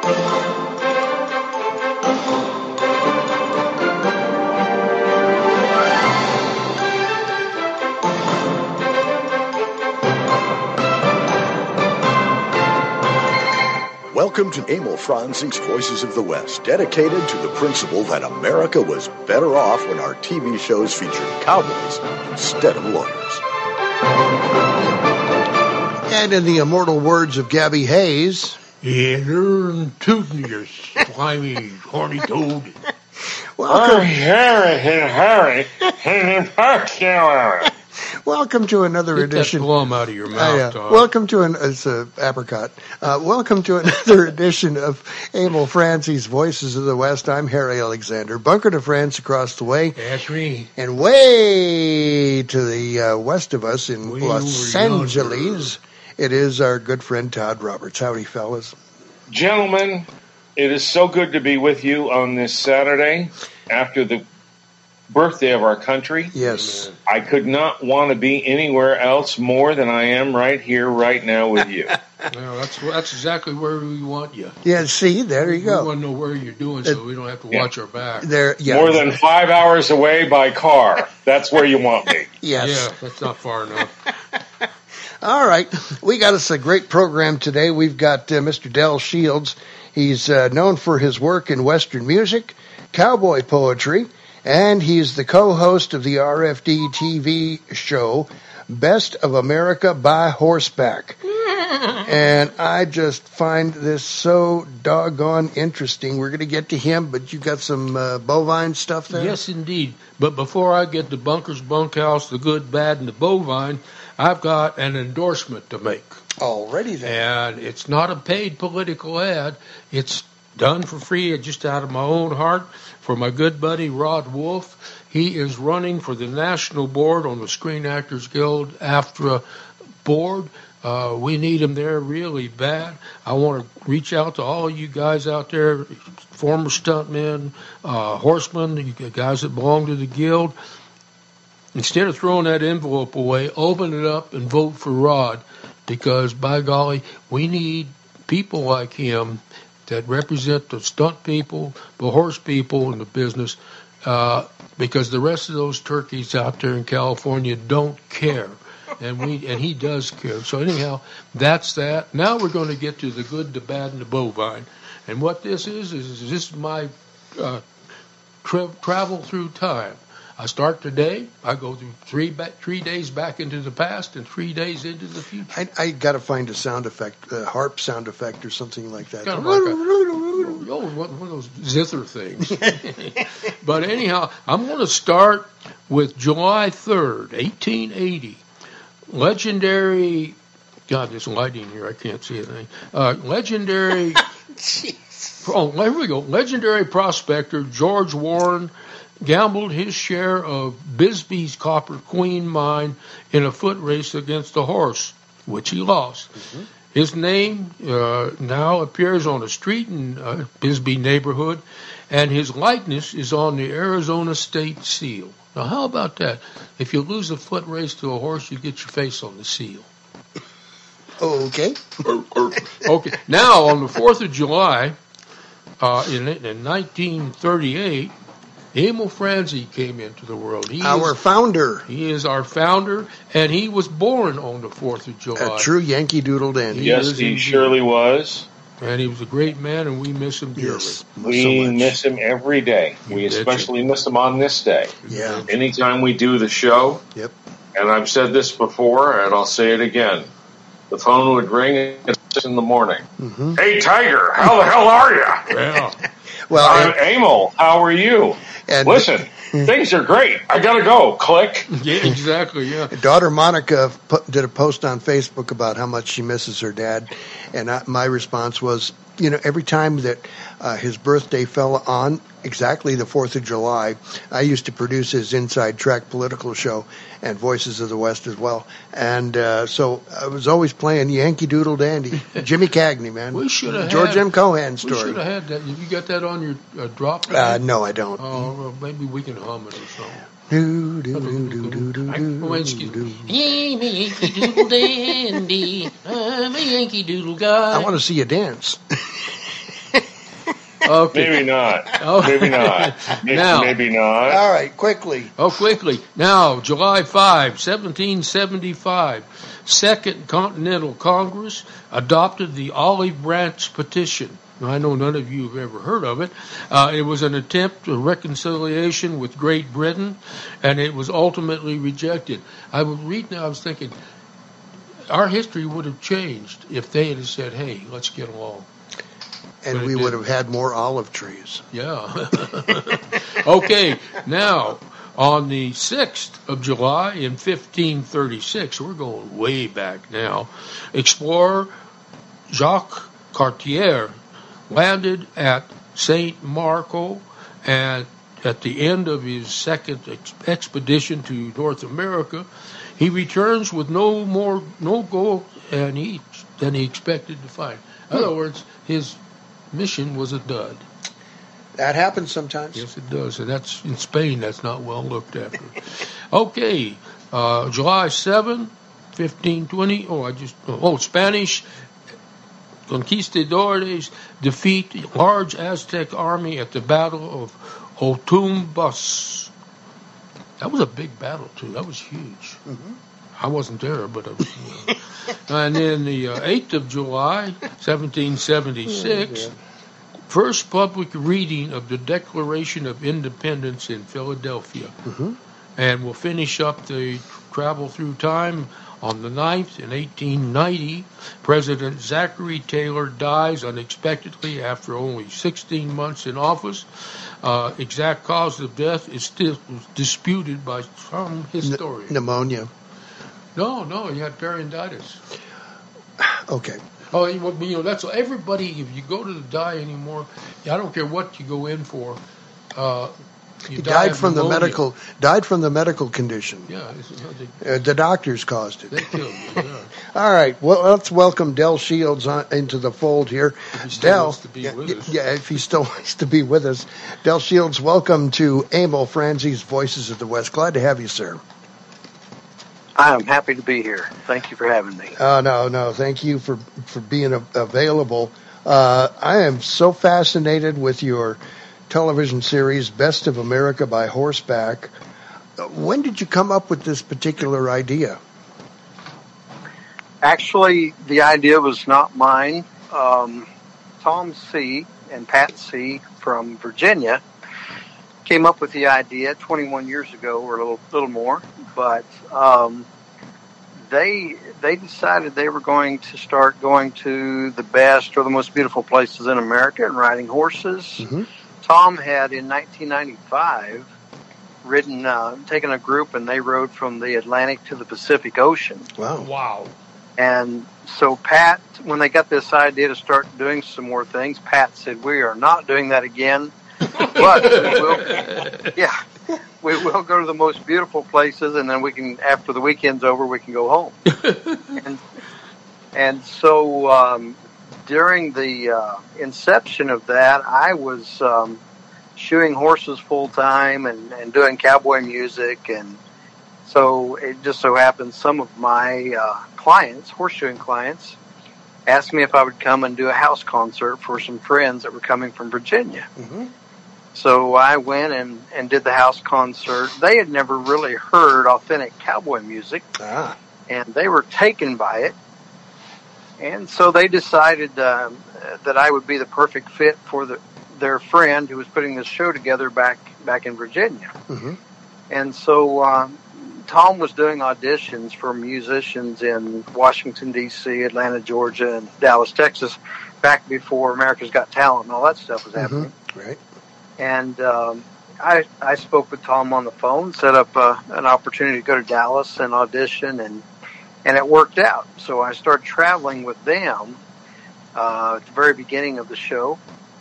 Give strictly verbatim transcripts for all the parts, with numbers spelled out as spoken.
Welcome to Emil Franzing's Voices of the West, dedicated to the principle that America was better off when our T V shows featured cowboys instead of lawyers. And in the immortal words of Gabby Hayes, "Enter tootin' your slimy, horny toad." Welcome, oh, Harry, Harry, Harry. Welcome to another Get edition. That glum out of your mouth, uh, Tom. welcome to an it's a apricot. Uh, welcome to another edition of Emil Franzi's Voices of the West. I'm Harry Alexander, bunker to France across the way. That's me. And way to the uh, west of us in Way Los over Angeles, it is our good friend Todd Roberts. Howdy, fellas. Gentlemen, it is so good to be with you on this Saturday after the birthday of our country. Yes. I could not want to be anywhere else more than I am right here, right now with you. Well, that's that's exactly where we want you. Yeah, see, there you go. We want to know where you're doing so we don't have to yeah. watch our back. There, yeah. More than five hours away by car. That's where you want me. Yes. Yeah, that's not far enough. All right. We got us a great program today. We've got uh, Mister Del Shields. He's uh, known for his work in Western music, cowboy poetry, and he's the co-host of the R F D T V show, Best of America by Horseback. And I just find this so doggone interesting. We're going to get to him, but you got some uh, bovine stuff there? Yes, indeed. But before I get to Bunker's Bunkhouse, the good, bad, and the bovine, I've got an endorsement to make. Already there. And it's not a paid political ad. It's done for free, just out of my own heart, for my good buddy Rod Wolf. He is running for the national board on the Screen Actors Guild AFTRA board. Uh, we need him there really bad. I want to reach out to all you guys out there, former stuntmen, uh, horsemen, you guys that belong to the guild. Instead of throwing that envelope away, open it up and vote for Rod, because by golly, we need people like him that represent the stunt people, the horse people in the business, uh, because the rest of those turkeys out there in California don't care. And we and he does care. So anyhow, that's that. Now we're going to get to the good, the bad, and the bovine. And what this is, is, is this is my uh, tra- travel through time. I start today. I go through three ba- three days back into the past and three days into the future. I, I got to find a sound effect, a harp sound effect or something like that. Kind of like a, oh, one of those zither things. But anyhow, I'm going to start with July third, eighteen eighty. Legendary, God, there's lighting here. I can't see anything. Uh, legendary, oh, there we go. Legendary prospector George Warren gambled his share of Bisbee's Copper Queen mine in a foot race against a horse, which he lost. Mm-hmm. His name uh, now appears on a street in uh, Bisbee neighborhood, and his likeness is on the Arizona State Seal. Now, how about that? If you lose a foot race to a horse, you get your face on the seal. Okay. Okay. Now, on the fourth of July, uh, in, in nineteen thirty-eight, Emil Franzi came into the world. He our is, founder. He is our founder, and he was born on the fourth of July. A true Yankee Doodle dandy. He yes, he indeed. surely was. And he was a great man, and we miss him dearly. Yes, we so miss him every day. You we betcha. especially miss him on this day. Yeah. Anytime we do the show, yep. And I've said this before, and I'll say it again, the phone would ring at six in the morning. Mm-hmm. Hey, Tiger, how the hell are you? Yeah. Well, I'm Emil. How are you? And Listen, things are great. I gotta go. Click. Yeah, exactly. Yeah. Daughter Monica put, did a post on Facebook about how much she misses her dad, and I, my response was, you know, every time that uh, his birthday fell on exactly the fourth of July, I used to produce his Inside Track political show and Voices of the West as well. And uh, so I was always playing Yankee Doodle Dandy. Jimmy Cagney, man. We should have George had, M. Cohan story. We should have had that. Have you got that on your uh, drop? Uh, no, I don't. Oh, well, maybe we can hum it or something. Do, do, do, do, do, do, do, Oh, excuse do. me. I'm a Yankee Doodle dandy. I'm a Yankee Doodle guy. I want to see you dance. Okay. Maybe not. Oh. Maybe not. Maybe, Now. maybe not. All right, quickly. Oh, quickly. Now, July fifth, seventeen seventy-five, Second Continental Congress adopted the Olive Branch Petition. Now, I know none of you have ever heard of it. Uh, it was an attempt at reconciliation with Great Britain, and it was ultimately rejected. I was reading, I was thinking, our history would have changed if they had said, hey, let's get along. And we would have had more olive trees. Yeah. Okay, now, on the sixth of July in fifteen thirty-six, we're going way back now, explorer Jacques Cartier landed at Saint Marco, and at the end of his second ex- expedition to North America, he returns with no more, no gold and he, than he expected to find. In other words, his mission was a dud. That happens sometimes. Yes, it does. And that's in Spain. That's not well looked after. Okay, uh, July seventh, fifteen twenty. Oh, I just oh Spanish conquistadores defeat large Aztec army at the Battle of Otumbas. That was a big battle too. That was huge. Mm-hmm. I wasn't there, but I was. You know. And then the uh, eighth of July, seventeen seventy-six. Oh, yeah. First public reading of the Declaration of Independence in Philadelphia. Mm-hmm. And we'll finish up the travel through time on the ninth in eighteen ninety. President Zachary Taylor dies unexpectedly after only sixteen months in office. Uh, exact cause of death is still disputed by some historians. N- pneumonia. No, no, he had periodontitis. Okay. Oh, you know, that's everybody. If you go to the die anymore, I don't care what you go in for. Uh, you He die died of from the pneumonia. medical died from the medical condition. Yeah, it's, they, Uh, the doctors caused it. they killed you. Yeah. All right. Well, let's welcome Del Shields on, into the fold here. If he still Del, wants to be yeah, with us. yeah, if he still wants to be with us. Del Shields, welcome to Emil Franzi's Voices of the West. Glad to have you, sir. I'm happy to be here. Thank you for having me. Oh, no, no. Thank you for, for being a, available. Uh, I am so fascinated with your television series, Best of America by Horseback. When did you come up with this particular idea? Actually, the idea was not mine. Um, Tom C. and Pat C. from Virginia came up with the idea twenty-one years ago, or a little, little more. But um, they they decided they were going to start going to the best or the most beautiful places in America and riding horses. Mm-hmm. Tom had in nineteen ninety-five ridden, uh, taken a group, and they rode from the Atlantic to the Pacific Ocean. Wow. Wow. And so Pat, when they got this idea to start doing some more things, Pat said, "We are not doing that again, but we will, yeah, we will go to the most beautiful places, and then we can, after the weekend's over, we can go home." and, and so um, during the uh, inception of that, I was um, shoeing horses full time and, and doing cowboy music, and so it just so happened some of my uh, clients, horseshoeing clients, asked me if I would come and do a house concert for some friends that were coming from Virginia. Mm-hmm. So I went and, and did the house concert. They had never really heard authentic cowboy music, Ah. and they were taken by it. And so they decided um, that I would be the perfect fit for the, their friend who was putting this show together back back in Virginia. Mm-hmm. And so um, Tom was doing auditions for musicians in Washington, D C, Atlanta, Georgia, and Dallas, Texas, back before America's Got Talent and all that stuff was happening. Mm-hmm. Right. And um, I, I spoke with Tom on the phone, set up uh, an opportunity to go to Dallas and audition, and and it worked out. So I started traveling with them uh, at the very beginning of the show,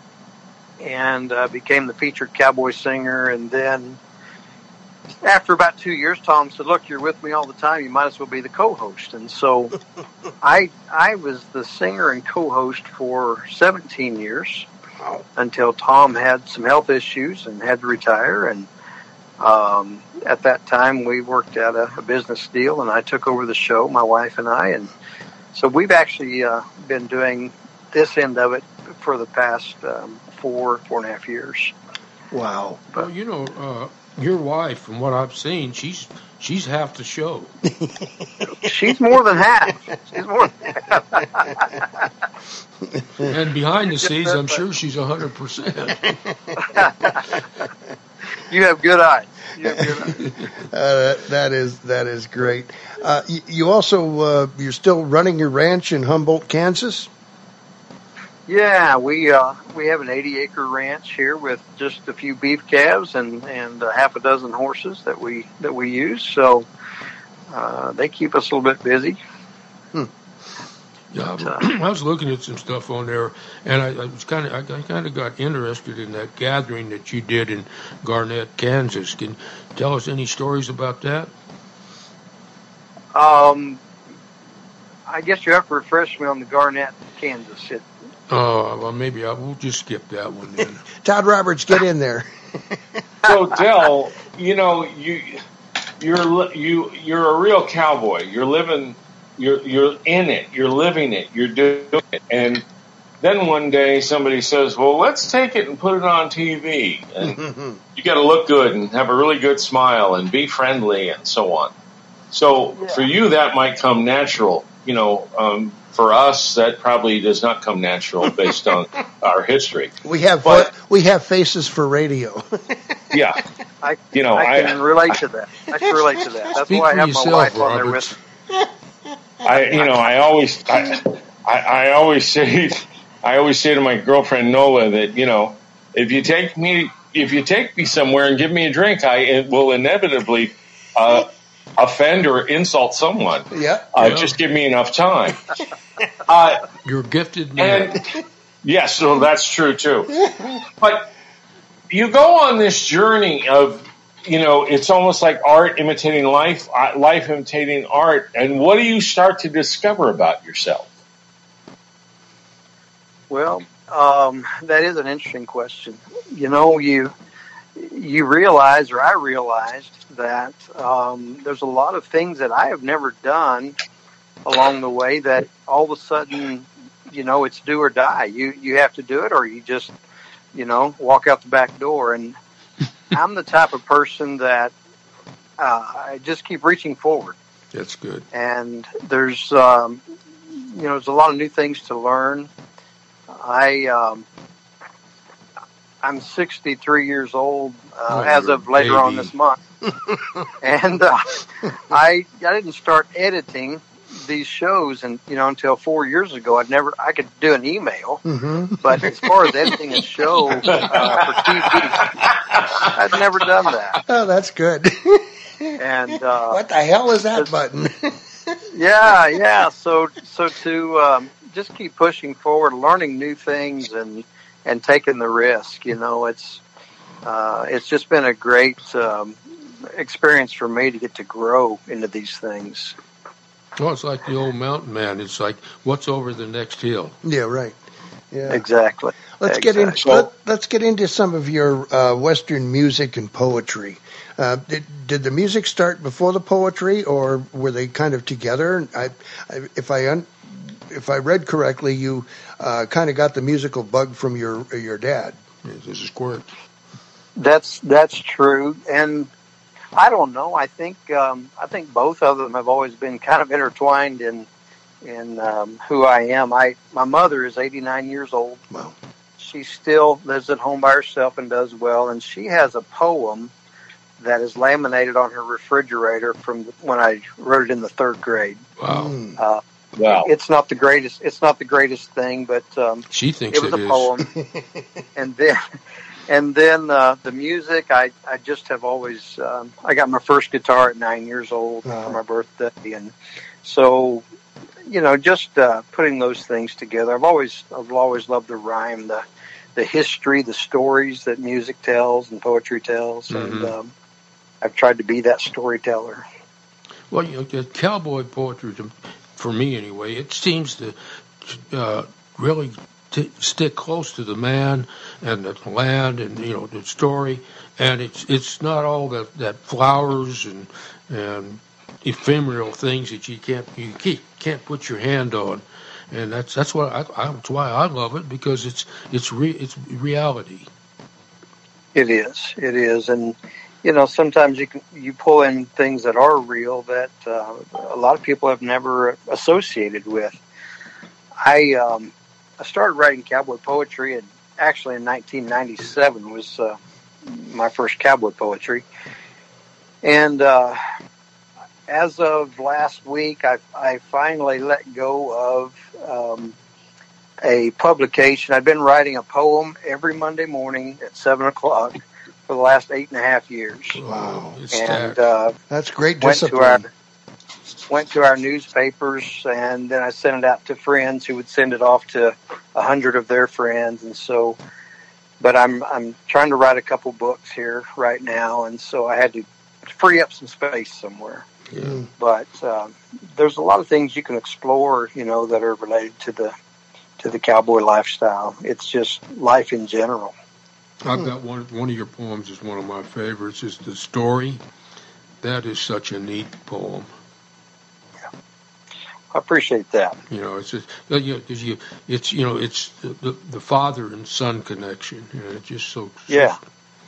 and uh, became the featured cowboy singer. And then after about two years, Tom said, "Look, you're with me all the time. You might as well be the co-host." And so I I was the singer and co-host for seventeen years. Wow. Until Tom had some health issues and had to retire. And um, at that time, we worked out a, a business deal, and I took over the show, my wife and I. And so we've actually uh, been doing this end of it for the past um, four, four and a half years. Wow. Well, you know, uh, your wife, from what I've seen, she's she's half the show. She's more than half. She's more than half. And behind the scenes, I'm sure she's one hundred percent. You have good eyes. You have good eyes. Uh, that is that is great. Uh, you, you also uh, you're still running your ranch in Humboldt, Kansas. Yeah, we uh, we have an eighty acre ranch here with just a few beef calves and and a half a dozen horses that we that we use. So uh, they keep us a little bit busy. Hmm. Yeah, I was looking at some stuff on there, and I, I was kind of I kind of got interested in that gathering that you did in Garnett, Kansas. Can you tell us any stories about that? Um, I guess you have to refresh me on the Garnett, Kansas. It, Oh, well, maybe I will just skip that one then. Todd Roberts, get in there. So, Del, you know, you you're you you're a real cowboy. You're living, you're you're in it. You're living it. You're doing it. And then one day somebody says, "Well, let's take it and put it on T V." And you got to look good and have a really good smile and be friendly and so on. So Yeah. for you, that might come natural. You know, um, for us, that probably does not come natural based on our history. We have But- we have faces for radio. Yeah. I, You know, I can I- relate to that. I can relate to that. That's Speak why I for have yourself, my wife on there Roberts. with I, you know, I always, I, I, I always say, I always say to my girlfriend Nola that, you know, if you take me, if you take me somewhere and give me a drink, I it will inevitably uh, offend or insult someone. Yeah. Uh, Yeah. Just give me enough time. Uh, You're a gifted man. and yes, so that's true too. But you go on this journey of, you know, it's almost like art imitating life, uh, life imitating art. And what do you start to discover about yourself? Well, um, that is an interesting question. You know, you you realize, or I realized, that um, there's a lot of things that I have never done along the way that all of a sudden, you know, it's do or die. You you have to do it, or you just, you know, walk out the back door. And I'm the type of person that uh, I just keep reaching forward. That's good. And there's, um, you know, there's a lot of new things to learn. I, um, I'm sixty-three years old uh, Oh, as you're of later a on baby. this month, and uh, I I didn't start editing these shows, and you know, until four years ago. I'd never I could do an email, Mm-hmm. but as far as editing a show uh, for T V, I'd never done that. Oh, that's good. And uh, What the hell is that button? Yeah, yeah. So, so to um, just keep pushing forward, learning new things, and and taking the risk. You know, it's uh, it's just been a great um, experience for me to get to grow into these things. Well, it's like the old mountain man. It's like, what's over the next hill? Yeah, right. Yeah. Exactly. Let's get in. Exactly. Let, let's get into some of your uh, Western music and poetry. Uh, did, did the music start before the poetry, or were they kind of together? I, I, if I un, if I read correctly, you uh, kind of got the musical bug from your your dad. Yeah, this is correct. That's that's true, and I don't know. I think um, I think both of them have always been kind of intertwined in in um, who I am. I my mother is eighty-nine years old. Wow. She still lives at home by herself and does well, and she has a poem that is laminated on her refrigerator from when I wrote it in the third grade. Wow. Mm. Uh, Wow. It's not the greatest. It's not the greatest thing, but um, She thinks it was it a is. poem. And then, and then uh, the music. I, I just have always. Um, I got my first guitar at nine years old Wow. for my birthday, and so, you know, just uh, putting those things together. I've always, I've always loved the rhyme, the, the history, the stories that music tells and poetry tells, and Mhm. um, I've tried to be that storyteller. Well, you know, the cowboy poetry, to- for me anyway, it seems to uh, really t- stick close to the man and the land and, you know, the story. And it's it's not all that, that flowers and and ephemeral things that you can't you can't, can't put your hand on. and that's that's what I, I, that's why I love it, because it's it's re, it's reality. It is. It is, and you know, sometimes you can you pull in things that are real that uh, a lot of people have never associated with. I um, I started writing cowboy poetry, and actually in nineteen ninety-seven was uh, my first cowboy poetry, and uh, as of last week, I, I finally let go of um, a publication. I've been writing a poem every Monday morning at seven o'clock for the last eight and a half years. Wow, it's and uh, that's great went discipline. to our went to our newspapers, and then I sent it out to friends who would send it off to a hundred of their friends, and so. But I'm I'm trying to write a couple books here right now, and so I had to free up some space somewhere. Yeah. But um, there's a lot of things you can explore, you know, that are related to the to the cowboy lifestyle. It's just life in general. I've got one. One of your poems is one of my favorites. Is The Story. That is such a neat poem. Yeah, I appreciate that. You know, it's just you know, 'cause you, it's you know, it's the the father and son connection. You know, it's just so. Yeah.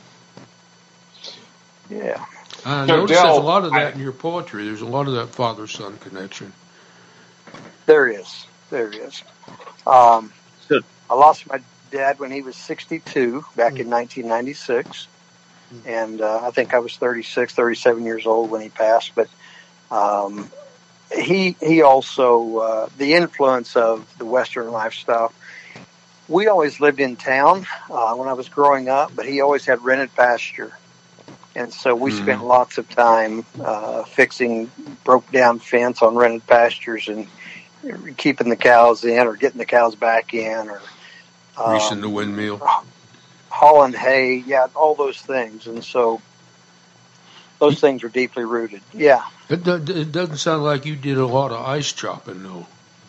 Yeah. I So, notice Del, there's a lot of that I- in your poetry. There's a lot of that father-son connection. There is. There is. Um, Good. I lost my dad when he was sixty-two back in nineteen ninety-six. And uh, I think I was thirty-six, thirty-seven years old when he passed. But um, he he also, uh, the influence of the Western lifestyle. We always lived in town uh, when I was growing up, but he always had rented pasture. And so we Mm. spent lots of time uh, fixing broke-down fence on rented pastures and keeping the cows in or getting the cows back in or um, Greasing the windmill. hauling hay, yeah, all those things. And so those things are deeply rooted. Yeah. It, do, it doesn't sound like you did a lot of ice chopping, though.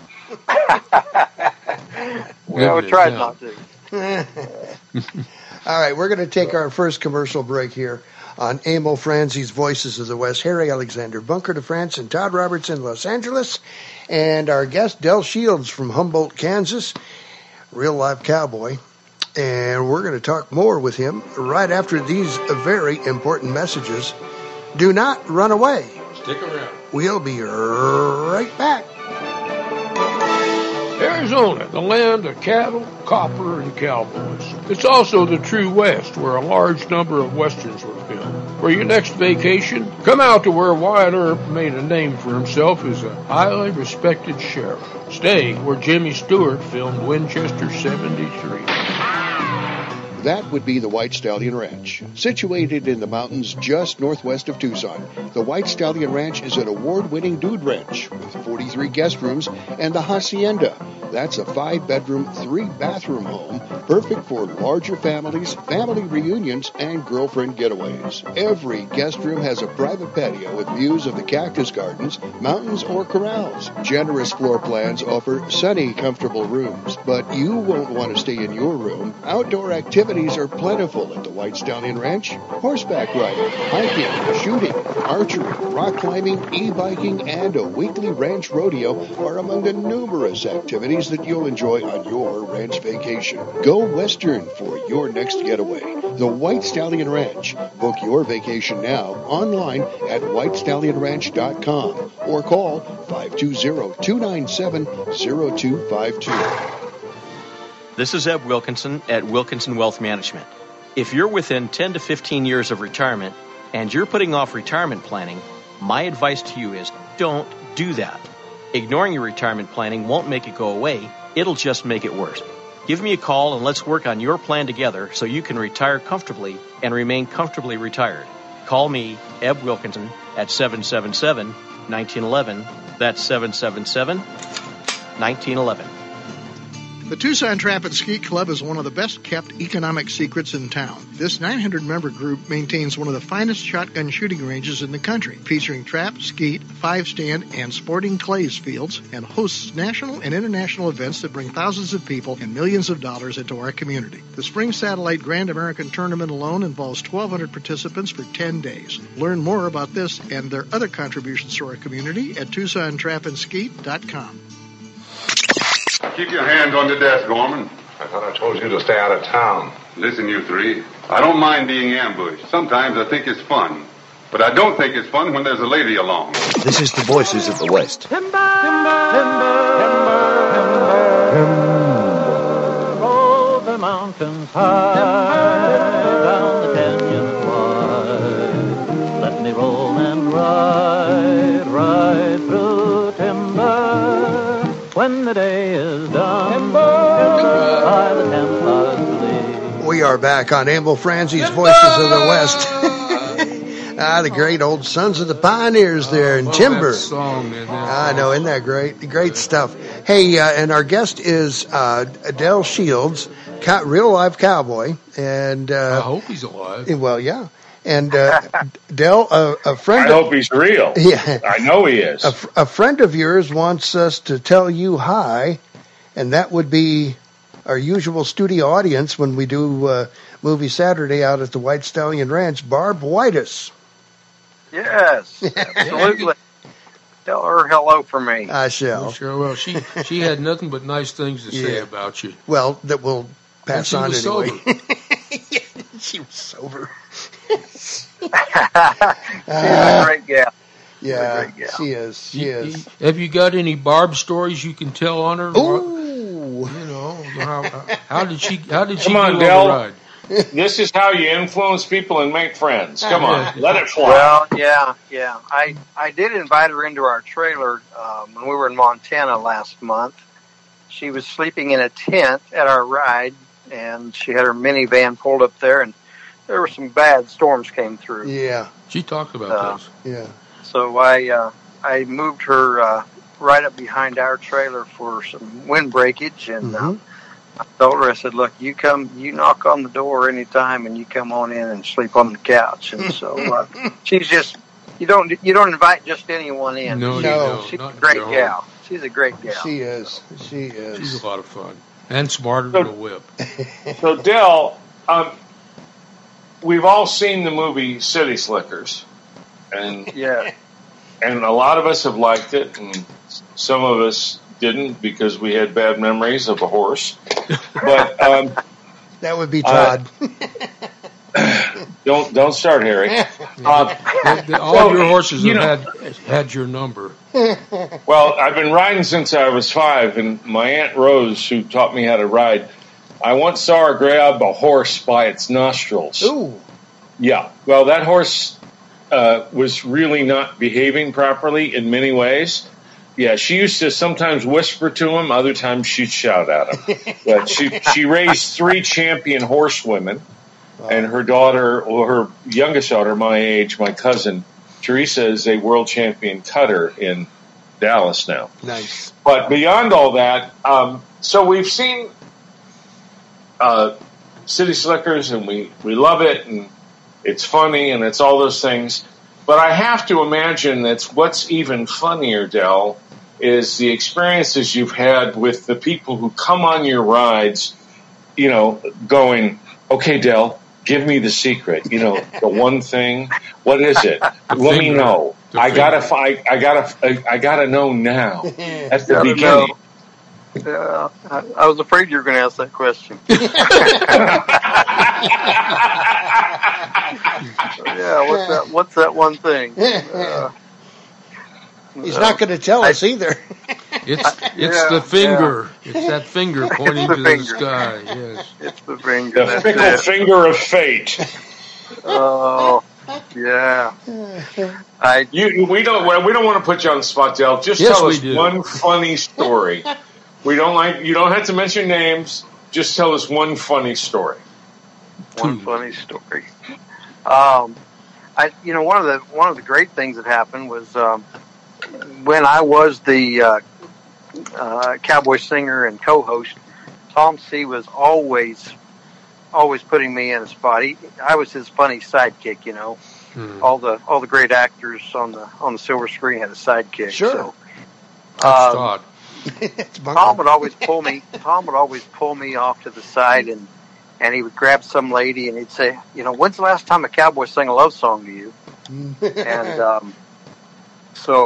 Well, Living we it tried down. not to. All right, we're going to take our first commercial break here on Emil Franzi's Voices of the West. Harry Alexander Bunker de France and Todd Roberts in Los Angeles. And our guest, Del Shields from Humboldt, Kansas, real live cowboy. And we're going to talk more with him right after these very important messages. Do not run away. Stick around. We'll be right back. Arizona, the land of cattle, copper, and cowboys. It's also the true West, where a large number of Westerns were filmed. For your next vacation, come out to where Wyatt Earp made a name for himself as a highly respected sheriff. Stay where Jimmy Stewart filmed Winchester seventy-three. That would be the White Stallion Ranch. Situated in the mountains just northwest of Tucson, the White Stallion Ranch is an award-winning dude ranch with forty-three guest rooms and the Hacienda. That's a five-bedroom, three-bathroom home, perfect for larger families, family reunions, and girlfriend getaways. Every guest room has a private patio with views of the cactus gardens, mountains, or corrals. Generous floor plans offer sunny, comfortable rooms, but you won't want to stay in your room. Outdoor activities are plentiful at the White Stallion Ranch. Horseback riding, hiking, shooting, archery, rock climbing, e-biking, and a weekly ranch rodeo are among the numerous activities that you'll enjoy on your ranch vacation. Go Western for your next getaway. The White Stallion Ranch. Book your vacation now online at white stallion ranch dot com or call five two zero, two nine seven, zero two five two. This is Eb Wilkinson at Wilkinson Wealth Management. If you're within ten to fifteen years of retirement and you're putting off retirement planning, my advice to you is don't do that. Ignoring your retirement planning won't make it go away, it'll just make it worse. Give me a call and let's work on your plan together so you can retire comfortably and remain comfortably retired. Call me, Eb Wilkinson, at seven seven seven, one nine one one. That's seven seven seven, one nine one one. The Tucson Trap and Skeet Club is one of the best-kept economic secrets in town. This nine hundred member group maintains one of the finest shotgun shooting ranges in the country, featuring trap, skeet, five-stand, and sporting clays fields, and hosts national and international events that bring thousands of people and millions of dollars into our community. The Spring Satellite Grand American Tournament alone involves twelve hundred participants for ten days. Learn more about this and their other contributions to our community at tucson trap and skeet dot com. keep your hands on the desk, Gorman. I thought I told you to stay out of town. Listen, you three. I don't mind being ambushed. Sometimes I think it's fun. But I don't think it's fun when there's a lady along. This is the Voices of the West. Timber, timber, timber, timber. Roll the mountains high, down the canyons wide. Let me roll and ride, ride through timber. When the day is done, timber, by the Templars lead. We are back on Emil Franzi's Voices of the West. Ah, the great old Sons of the Pioneers there in oh, Timber. That song, man, that I know, isn't that great? Great stuff. Hey, uh, and our guest is uh, Del Shields, co- real live cowboy, and uh, I hope he's alive. Well, yeah, and uh, Del, uh, a friend. I of, hope he's real. Yeah, I know he is. A, f- a friend of yours wants us to tell you hi, and that would be our usual studio audience when we do uh, Movie Saturday out at the White Stallion Ranch. Barb Whitus. Yes, absolutely. Tell her hello for me. I shall. Well, sure. Well, she she had nothing but nice things to say Yeah. about you. Well, that will pass And she on was anyway. sober. She was sober. She's a great gal. Yeah, great gal. she is. She You- is. you- Have you got any Barb stories you can tell on her? Ooh. You know, how, how did she? How did she Come on, do Del. on the ride? This is how you influence people and make friends. Come on, let it fly. Well, yeah, yeah. I I did invite her into our trailer um, when we were in Montana last month. She was sleeping in a tent at our ride, and she had her minivan pulled up there, and there were some bad storms came through. Yeah, She talked about Uh, this. yeah. So I uh, I moved her uh, right up behind our trailer for some wind breakage, and Mhm. uh, I told her, I said, "Look, you come, you knock on the door anytime, and you come on in and sleep on the couch." And so uh, she's just you don't you don't invite just anyone in. No, you She's- don't. She's Not a great Joe. gal. She's a great gal. She is. She is. She's a lot of fun and smarter than a whip. So, Del, um, we've all seen the movie City Slickers, and Yeah. and a lot of us have liked it, and some of us didn't because we had bad memories of a horse. But um, That would be Uh, Todd. don't don't start, Harry. Uh, They- they- all so, your horses you have know- had had your number. Well, I've been riding since I was five, and my Aunt Rose, who taught me how to ride, I once saw her grab a horse by its nostrils. Ooh. Yeah. Well, that horse uh, was really not behaving properly in many ways. Yeah, she used to sometimes whisper to him, other times she'd shout at him. But she she raised three champion horsewomen, and her daughter, or her youngest daughter, my age, my cousin, Teresa, is a world champion cutter in Dallas now. Nice. But beyond all that, um, so we've seen uh, City Slickers, and we, we love it, and it's funny, and it's all those things. But I have to imagine that's what's even funnier, Del, is the experiences you've had with the people who come on your rides, you know, going, okay, Del, give me the secret, you know, the one thing. What is it? Let me finger. know. The I finger. gotta find. I gotta. I, I gotta know now. At the Gotta beginning. know. Yeah, I, I was afraid you were going to ask that question. Yeah, what's that? What's that one thing? Uh, He's not going to tell us either. It's it's Yeah, the finger. It's that finger pointing the to finger. the sky. Yes. It's the finger. The that's fickle it. finger of fate. Oh, yeah. I You, we don't. We don't want to put you on the spot, Del. Just Yes, tell we us do. one funny story. We don't like. You don't have to mention names. Just tell us one funny story. one funny story. Um, I, you know, one of the one of the great things that happened was um, when I was the uh, uh, cowboy singer and co-host. Tom C. was always always putting me in a spot. He, I was his funny sidekick. You know, Hmm. all the all the great actors on the on the silver screen had a sidekick. Sure. So, That's um, Todd. It's Bunker. Tom would always pull me. Tom would always pull me off to the side, and and he would grab some lady, and he'd say, "You know, when's the last time a cowboy sang a love song to you?" And um, so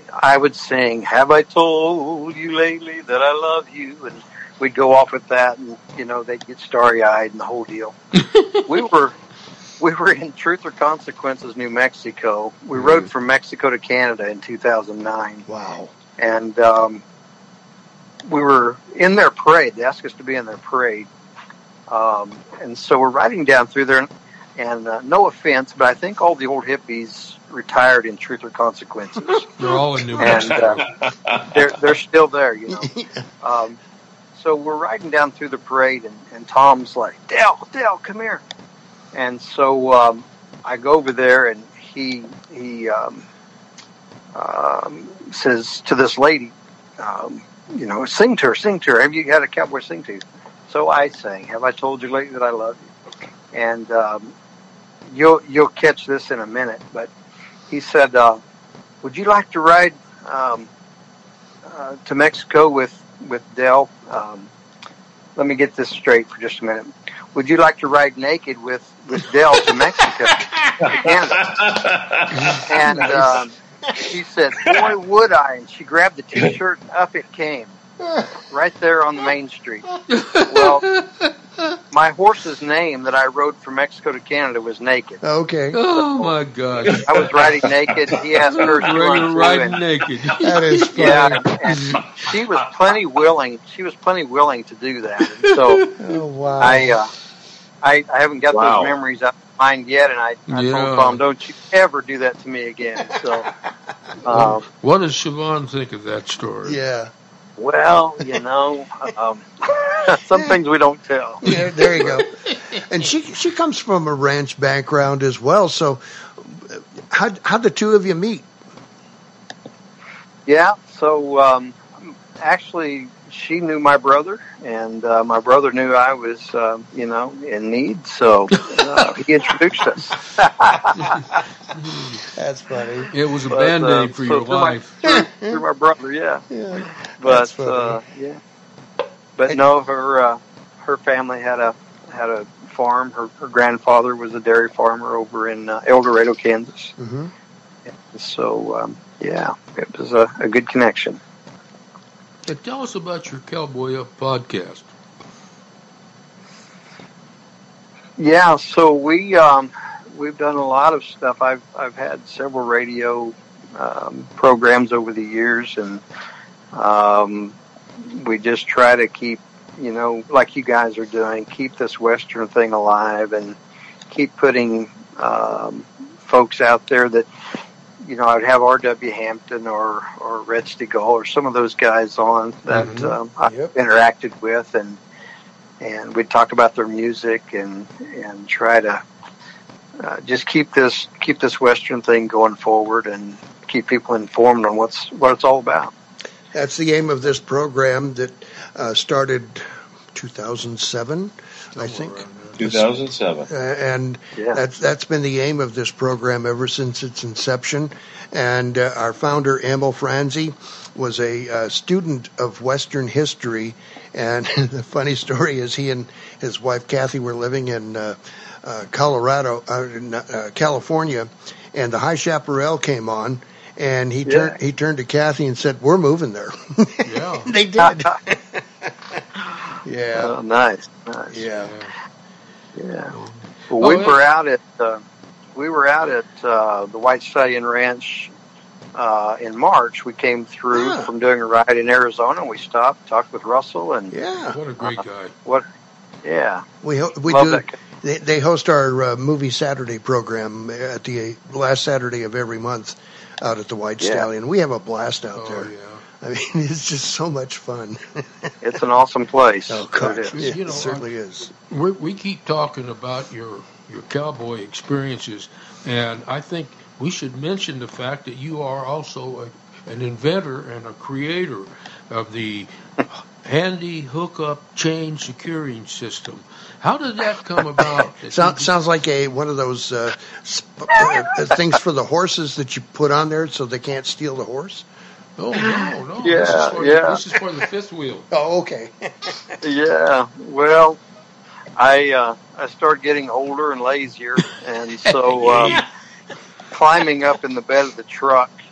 I would sing, "Have I told you lately that I love you?" And we'd go off with that, and you know they'd get starry-eyed and the whole deal. we were we were in Truth or Consequences, New Mexico. We mm. rode from Mexico to Canada in two thousand nine. Wow! And um, we were in their parade. They asked us to be in their parade, um, and so we're riding down through there. And, and uh, no offense, but I think all the old hippies retired in Truth or Consequences. They're all in New Mexico. And, uh, they're they're still there, you know. Um, so we're riding down through the parade, and, and Tom's like, "Dale, Dale, come here." And so um, I go over there, and he he um, um, says to this lady, um, you know, "Sing to her, sing to her. Have you got a cowboy sing to you?" So I sang, "Have I told you lately that I love you?" And um, you'll you'll catch this in a minute, but he said, uh, "Would you like to ride um, uh, to Mexico with with Dell?" Um, let me get this straight for just a minute. Would you like to ride naked with with Dell to Mexico? And um, she said, "Boy, would I!" And she grabbed the T-shirt, and up it came, right there on the main street. Well, my horse's name that I rode from Mexico to Canada was Naked. Okay. Oh my gosh! I was riding naked. He asked her to run riding and, naked. That is funny. Yeah, and she was plenty willing. She was plenty willing to do that. And so oh, wow. I, uh, I, I haven't got wow. those memories out of my mind yet, and I, I yeah. told Tom, "Don't you ever do that to me again." So, um, what does Siobhan think of that story? Yeah. Well, you know, um, some things we don't tell. Yeah, there you go. And she she comes from a ranch background as well. So, how how'd the two of you meet? Yeah. So, um, actually, she knew my brother, and uh, my brother knew I was, uh, you know, in need. So uh, he introduced us. That's funny. It was a But, band-aid uh, for so your through wife. My, through, through my brother, yeah. Yeah. But uh, yeah. But no, her uh, her family had a had a farm. Her her grandfather was a dairy farmer over in uh, El Dorado, Kansas. Mm-hmm. So um, yeah, it was a, a good connection. Hey, tell us about your Cowboy Up podcast. Yeah, so we um, we've done a lot of stuff. I've I've had several radio um, programs over the years, and um, we just try to keep, you know, like you guys are doing, keep this Western thing alive, and keep putting um, folks out there that, you know, I'd have R W Hampton or or Red Stegall or some of those guys on that Mm-hmm. um, I've Yep. interacted with, and and we'd talk about their music and and try to uh, just keep this keep this Western thing going forward and keep people informed on what's what it's all about. That's the aim of this program that uh, started two thousand seven, I think. two thousand seven. Uh, and Yeah. that's that's been the aim of this program ever since its inception. And uh, our founder, Emil Franzi, was a uh, student of Western history. And the funny story is he and his wife, Kathy, were living in uh, uh, Colorado, uh, in, uh, California, and the High Chaparral came on. And he Yeah. turned he turned to Kathy and said, "We're moving there." Yeah. They did. Yeah. Oh, nice, nice. Yeah. Yeah. Well, we Oh, yeah. were out at uh, we were out at uh, the White Stallion Ranch uh, in March. We came through Yeah. from doing a ride in Arizona. We stopped, talked with Russell, and Yeah. What a great guy. what? Yeah, We ho- we love do. that guy. They, they host our uh, movie Saturday program at the last Saturday of every month out at the White Yeah. Stallion. We have a blast out Oh, there. yeah. I mean, it's just so much fun. It's an awesome place. Oh, It gosh. is. Yeah, You know, it certainly is. We we keep talking about your your cowboy experiences, and I think we should mention the fact that you are also a, an inventor and a creator of the handy hookup chain securing system. How did that come about? So, sounds like a one of those uh, sp- uh, things for the horses that you put on there so they can't steal the horse. Oh no, no! Yeah, this is for yeah. The, this is for the fifth wheel. Oh, okay. Yeah. Well, I uh, I started getting older and lazier, and so um, climbing up in the bed of the truck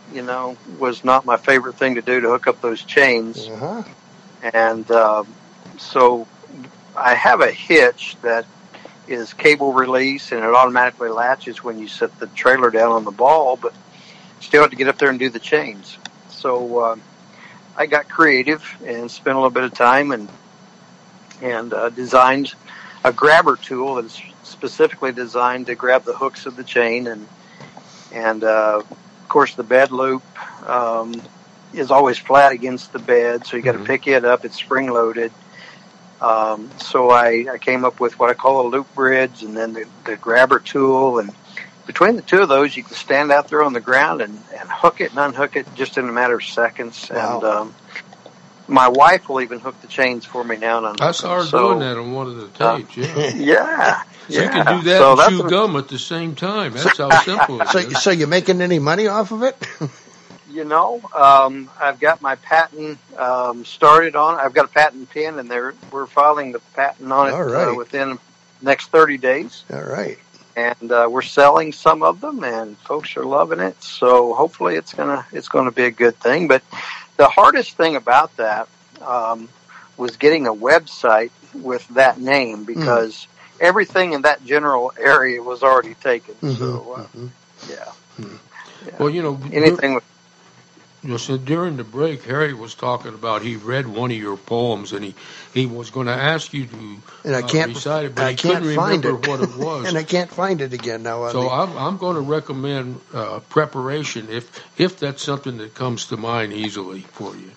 you know, was not my favorite thing to do, to hook up those chains. Uh-huh. And uh, so I have a hitch that is cable release, and it automatically latches when you set the trailer down on the ball, but still have to get up there and do the chains. So uh, I got creative and spent a little bit of time and and uh, designed a grabber tool that is specifically designed to grab the hooks of the chain. And and uh, of course the bed loop um, is always flat against the bed, so you got to mm-hmm. pick it up. It's spring loaded. Um, so I, I came up with what I call a loop bridge, and then the, the grabber tool. And between the two of those, you can stand out there on the ground and, and hook it and unhook it just in a matter of seconds. Wow. And um, my wife will even hook the chains for me now. And unhook I saw her them. So, doing that on one of the tapes. Uh, yeah, yeah. So yeah. you can do that so and that's chew a, gum at the same time. That's how simple it So, is. so you making any money off of it? You know, um, I've got my patent um, started on. I've got a patent pin, and they're, we're filing the patent on it All right. uh, within the next thirty days. All right. And uh, we're selling some of them, and folks are loving it. So hopefully, it's gonna it's gonna be a good thing. But the hardest thing about that um, was getting a website with that name, because mm. everything in that general area was already taken. Mm-hmm. So uh, mm-hmm. yeah. Mm-hmm. yeah. Well, you know, anything with. You know, so during the break, Harry was talking about he read one of your poems, and he, he was going to ask you to and I can't, uh, recite it, but I he can't couldn't find remember it. what it was. And I can't find it again now. So the... I'm, I'm going to recommend uh, preparation, if if that's something that comes to mind easily for you.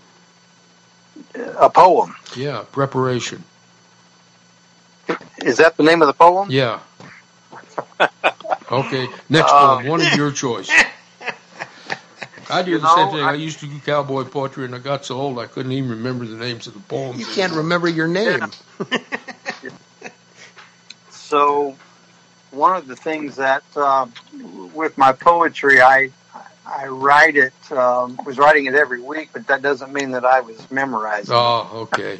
A poem? Yeah, preparation. Is that the name of the poem? Yeah. Okay, next uh, poem, one of your choice. I did you the same know, thing. I, I used to do cowboy poetry, and I got so old I couldn't even remember the names of the poems. You can't remember your name. Yeah. So, one of the things that uh, with my poetry, I I write it. Um, was writing it every week, but that doesn't mean that I was memorizing. Oh, okay.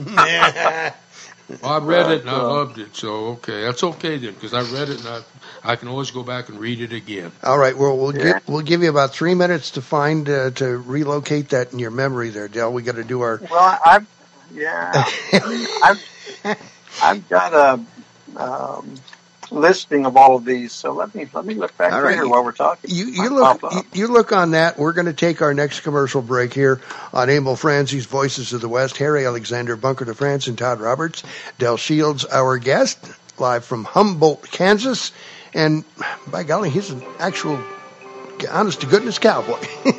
Well, I read it and I loved it, so okay, that's okay then, because I read it and I, I can always go back and read it again. All right, well we'll yeah. give we'll give you about three minutes to find uh, to relocate that in your memory there, Del. We got to do our. Well, I've yeah, I've I've got a um, listing of all of these, so let me let me look back right. here while we're talking. You, you look you, you look on that. We're going to take our next commercial break here on Emil Franzi's Voices of the West. Harry Alexander, Bunker de France, and Todd Roberts. Del Shields, our guest, live from Humboldt, Kansas, and by golly, he's an actual honest to goodness cowboy.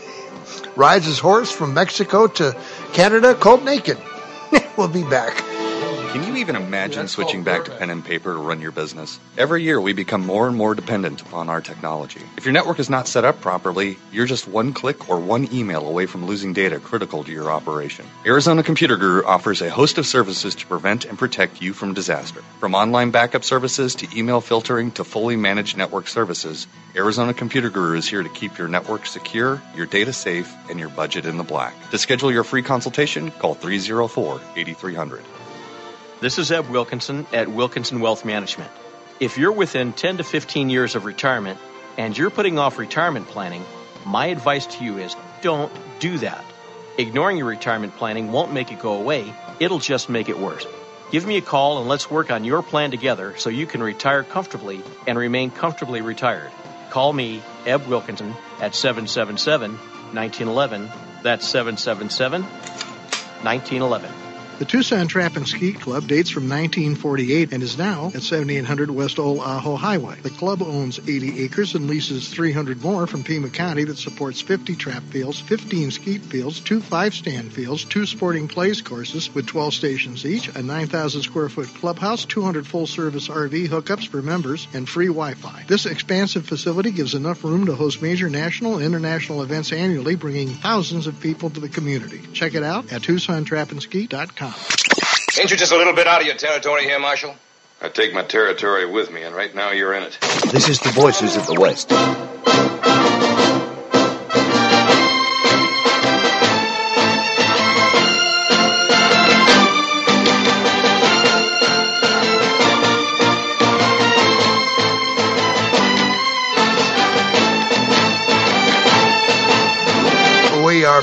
Rides his horse from Mexico to Canada, cold naked. We'll be back. Can you even imagine switching back to pen and paper to run your business? Every year, we become more and more dependent upon our technology. If your network is not set up properly, you're just one click or one email away from losing data critical to your operation. Arizona Computer Guru offers a host of services to prevent and protect you from disaster. From online backup services to email filtering to fully managed network services, Arizona Computer Guru is here to keep your network secure, your data safe, and your budget in the black. To schedule your free consultation, call three oh four, eight three hundred. This is Eb Wilkinson at Wilkinson Wealth Management. If you're within ten to fifteen years of retirement and you're putting off retirement planning, my advice to you is don't do that. Ignoring your retirement planning won't make it go away. It'll just make it worse. Give me a call and let's work on your plan together so you can retire comfortably and remain comfortably retired. Call me, Eb Wilkinson, at seven seven seven, one nine one one. That's seven seven seven, one nine one one. The Tucson Trap and Skeet Club dates from nineteen forty-eight and is now at seventy-eight hundred West Old Ajo Highway. The club owns eighty acres and leases three hundred more from Pima County that supports fifty trap fields, fifteen skeet fields, two five-stand fields, two sporting plays courses with twelve stations each, a nine thousand square foot clubhouse, two hundred full-service R V hookups for members, and free Wi-Fi. This expansive facility gives enough room to host major national and international events annually, bringing thousands of people to the community. Check it out at Tucson Trap and Skeet dot com. Ain't you just a little bit out of your territory here, Marshal? I take my territory with me, and right now you're in it. This is the Voices of the West.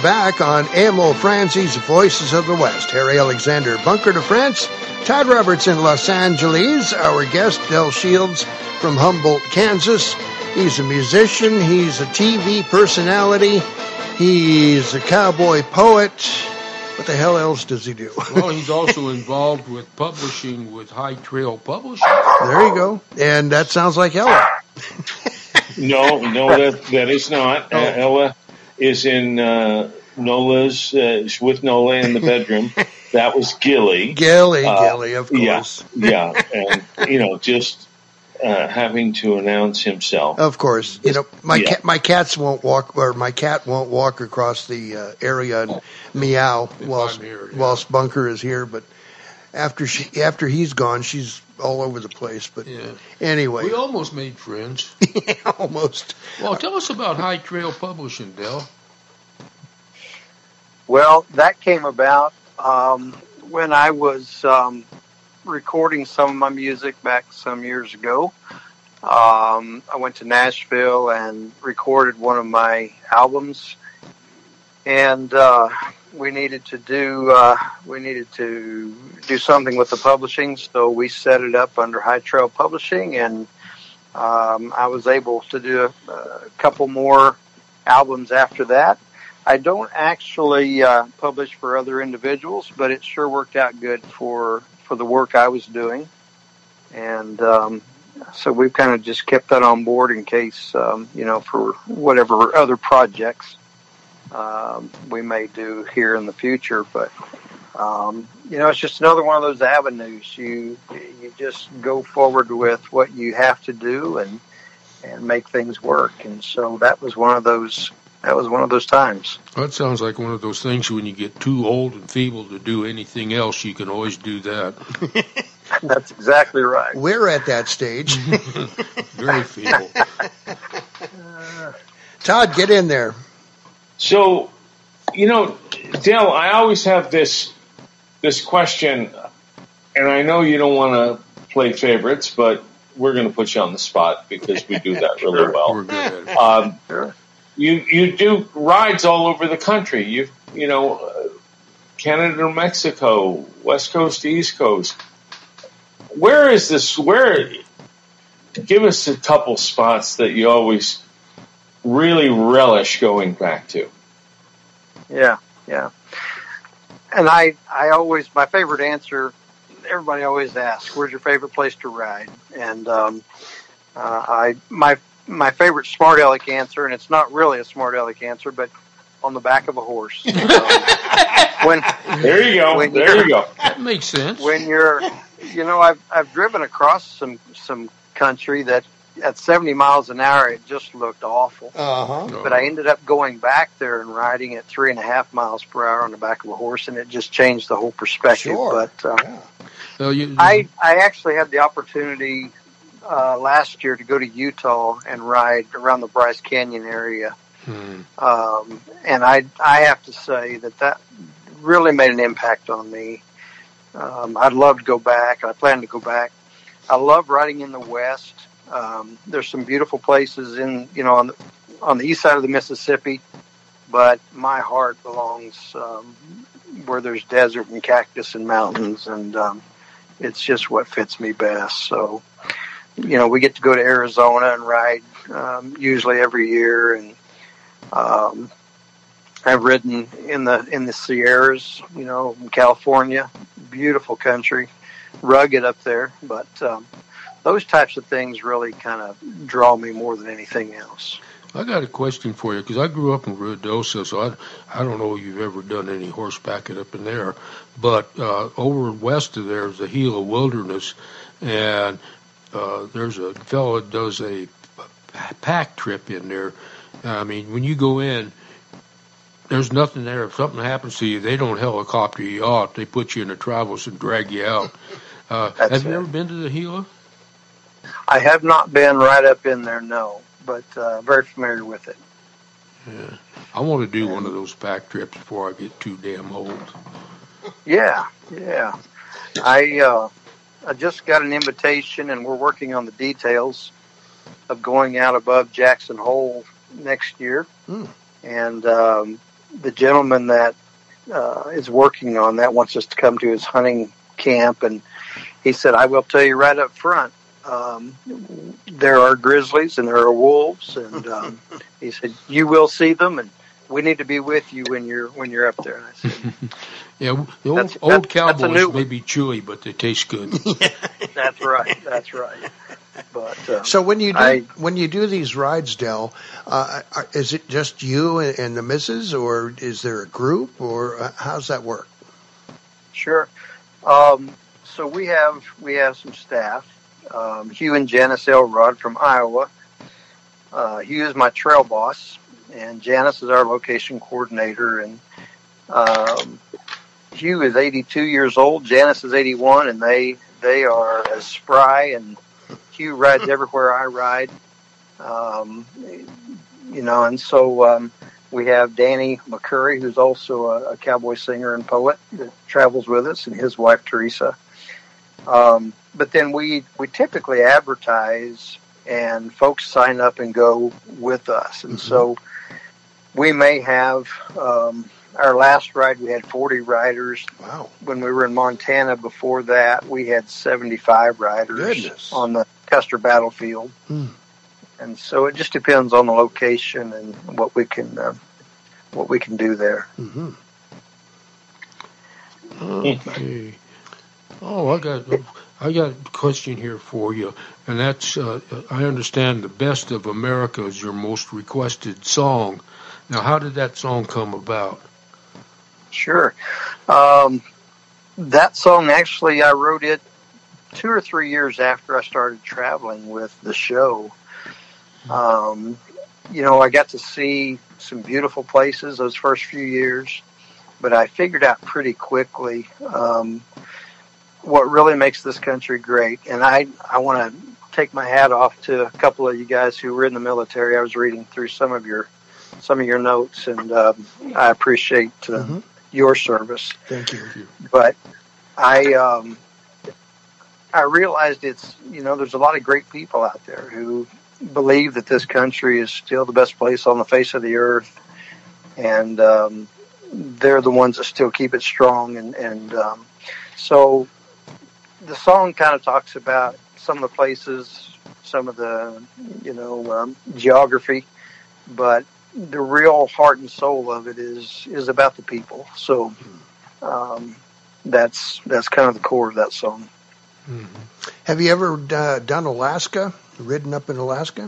back on Emil Franzi's Voices of the West. Harry Alexander, Bunker de France. Todd Roberts in Los Angeles. Our guest, Del Shields from Humboldt, Kansas. He's a musician. He's a T V personality. He's a cowboy poet. What the hell else does he do? Well, he's also involved with publishing with High Trail Publishing. There you go. And that sounds like Ella. No, no, that that is not. Uh, Ella is in uh, Nola's, uh, with Nola in the bedroom. That was Gilly. Gilly, uh, Gilly, of course. Yeah, yeah. And, you know, just uh, having to announce himself. Of course. You know, my yeah. cat, my cats won't walk, or my cat won't walk across the uh, area and meow whilst, here, yeah. whilst Bunker is here. But after she, after he's gone, she's all over the place. But Yeah. anyway. We almost made friends. Yeah, almost. Well, tell us about High Trail Publishing, Del. Well, that came about um, when I was um, recording some of my music back some years ago. Um, I went to Nashville and recorded one of my albums, and uh, we needed to do uh, we needed to do something with the publishing, so we set it up under High Trail Publishing, and um, I was able to do a, a couple more albums after that. I don't actually uh, publish for other individuals, but it sure worked out good for for the work I was doing, and um, so we've kind of just kept that on board in case um, you know, for whatever other projects um, we may do here in the future. But um, you know, it's just another one of those avenues. You you just go forward with what you have to do and and make things work. And so that was one of those. That was one of those times. That sounds like one of those things when you get too old and feeble to do anything else, you can always do that. That's exactly right. We're at that stage. Very feeble. Todd, get in there. So, you know, Del, I always have this this question, and I know you don't want to play favorites, but we're going to put you on the spot because we do that really well. We're good at it. Um, Sure. You you do rides all over the country. You you know, uh, Canada to Mexico, West Coast to East Coast. Where is this? Where? Give us a couple spots that you always really relish going back to. Yeah, yeah. And I I always, my favorite answer, everybody always asks, where's your favorite place to ride? And um, uh, I my my favorite smart aleck answer, and it's not really a smart aleck answer, but on the back of a horse. Um, when there you go, when there you go. That makes sense. When you're, you know, I've I've driven across some some country that at seventy miles an hour it just looked awful. Uh-huh. But I ended up going back there and riding at three and a half miles per hour on the back of a horse, and it just changed the whole perspective. Sure. But uh, Yeah. So you, I I actually had the opportunity uh, last year to go to Utah and ride around the Bryce Canyon area. Hmm. Um, and I, I have to say that that really made an impact on me. Um, I'd love to go back. I plan to go back. I love riding in the West. Um, there's some beautiful places in, you know, on the, on the east side of the Mississippi, but my heart belongs, um, where there's desert and cactus and mountains. And, um, it's just what fits me best. So, you know, we get to go to Arizona and ride, um, usually every year. And, Um, I've ridden in the in the Sierras, you know, in California, beautiful country, rugged up there. But um, those types of things really kind of draw me more than anything else. I got a question for you because I grew up in Ruidoso, so I I don't know if you've ever done any horsebacking up in there, but uh, over west of there is the Gila Wilderness, and uh, there's a fellow that does a pack trip in there. I mean, when you go in, there's nothing there. If something happens to you, they don't helicopter you out. They put you in a Travelers and drag you out. Uh, have you it. ever been to the Gila? I have not been right up in there, no, but uh, very familiar with it. Yeah. I want to do one of those pack trips before I get too damn old. Yeah, yeah. I uh, I just got an invitation, and we're working on the details of going out above Jackson Hole next year. Mm. And um, the gentleman that uh, is working on that wants us to come to his hunting camp, and he said, I will tell you right up front, um, there are grizzlies and there are wolves, and um, he said, you will see them, and we need to be with you when you're when you're up there. And I said, yeah, the old, that's, old that's, cowboys that's may be chewy, but they taste good. That's right. That's right. But um, so when you do I, when you do these rides, Del, uh, are- is it just you and, and the missus, or is there a group, or uh, how's that work? Sure. Um, so we have we have some staff. Um, Hugh and Janice Elrod from Iowa. Uh, Hugh is my trail boss, and Janice is our location coordinator. And um, Hugh is eighty-two years old. Janice is eighty-one, and they they are as spry. And Hugh rides everywhere I ride. Um, you know, and so um, we have Danny McCurry, who's also a, a cowboy singer and poet that travels with us, and his wife Teresa. Um, but then we we typically advertise, and folks sign up and go with us. And mm-hmm. so we may have, um, our last ride, we had forty riders. Wow. When we were in Montana before that, we had seventy-five riders Goodness. on the Custer battlefield. Hmm. And so it just depends on the location and what we can, uh, what we can do there. Mm-hmm. Okay. Oh, I got I got a question here for you, and that's uh, I understand the Best of America is your most requested song. Now, how did that song come about? Sure. Um, that song, actually, I wrote it two or three years after I started traveling with the show. Um, you know, I got to see some beautiful places those first few years, but I figured out pretty quickly um, what really makes this country great. And I, I want to take my hat off to a couple of you guys who were in the military. I was reading through some of your some of your notes, and um, I appreciate uh, mm-hmm. your service. Thank you. But I um, I realized it's, you know, there's a lot of great people out there who believe that this country is still the best place on the face of the earth, and um, they're the ones that still keep it strong. And, and um, so the song kind of talks about some of the places, some of the, you know, um, geography, but the real heart and soul of it is is about the people. So um, that's that's kind of the core of that song. Mm-hmm. Have you ever uh, done Alaska? Ridden up in Alaska?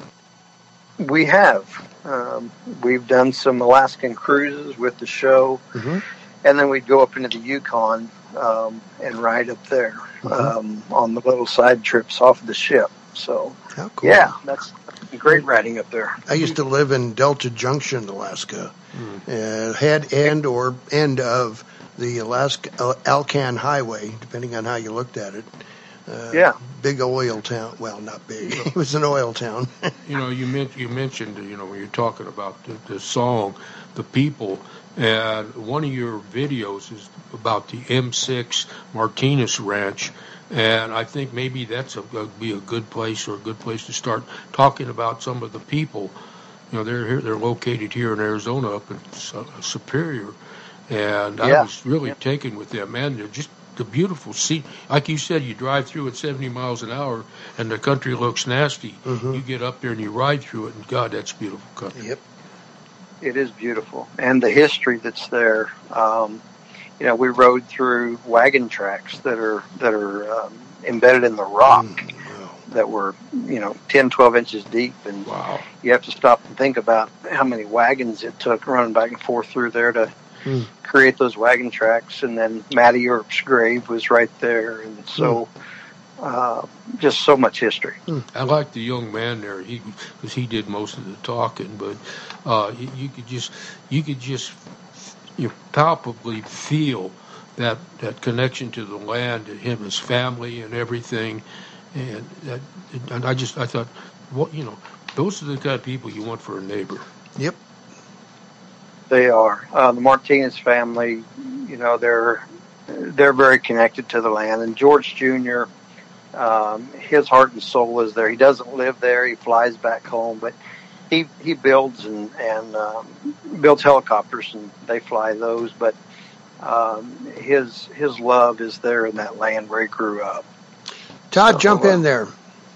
We have. Um, we've done some Alaskan cruises with the show, mm-hmm. and then we'd go up into the Yukon um, and ride up there mm-hmm. um, on the little side trips off of the ship. So, How cool. yeah, that's great riding up there. I used to live in Delta Junction, Alaska, mm. uh, head and or end of the Alaska uh, Alcan Highway, depending on how you looked at it. Uh, yeah. Big oil town. Well, not big. It was an oil town. You know, you, men- you mentioned, you know, when you're talking about the, the song, the people, and one of your videos is about the M six Martinez Ranch, and I think maybe that's a, a be a good place or a good place to start talking about some of the people. You know, they're here, they're located here in Arizona, up in Superior, and yeah. I was really yeah. taken with them, man. They're just the beautiful scene. Like you said, you drive through at seventy miles an hour, and the country looks nasty. Mm-hmm. You get up there and you ride through it, and God, that's beautiful country. Yep. It is beautiful. And the history that's there. Um, you know, we rode through wagon tracks that are that are um, embedded in the rock mm, wow. that were, you know, ten, twelve inches deep. And wow. you have to stop and think about how many wagons it took running back and forth through there to mm. create those wagon tracks. And then Matty Earp's grave was right there. And so mm. uh, just so much history. Mm. I like the young man there, he because he did most of the talking, but uh, you, you could just you could just you palpably feel that that connection to the land, to him, his family, and everything, and that, and I just I thought, what you know, those are the kind of people you want for a neighbor. Yep, they are. Uh, the Martinez family, you know, they're they're very connected to the land, and George Junior, um, his heart and soul is there. He doesn't live there; he flies back home, but he he builds and and um, builds helicopters, and they fly those. But um, his his love is there in that land where he grew up. Todd, so, jump uh, in there.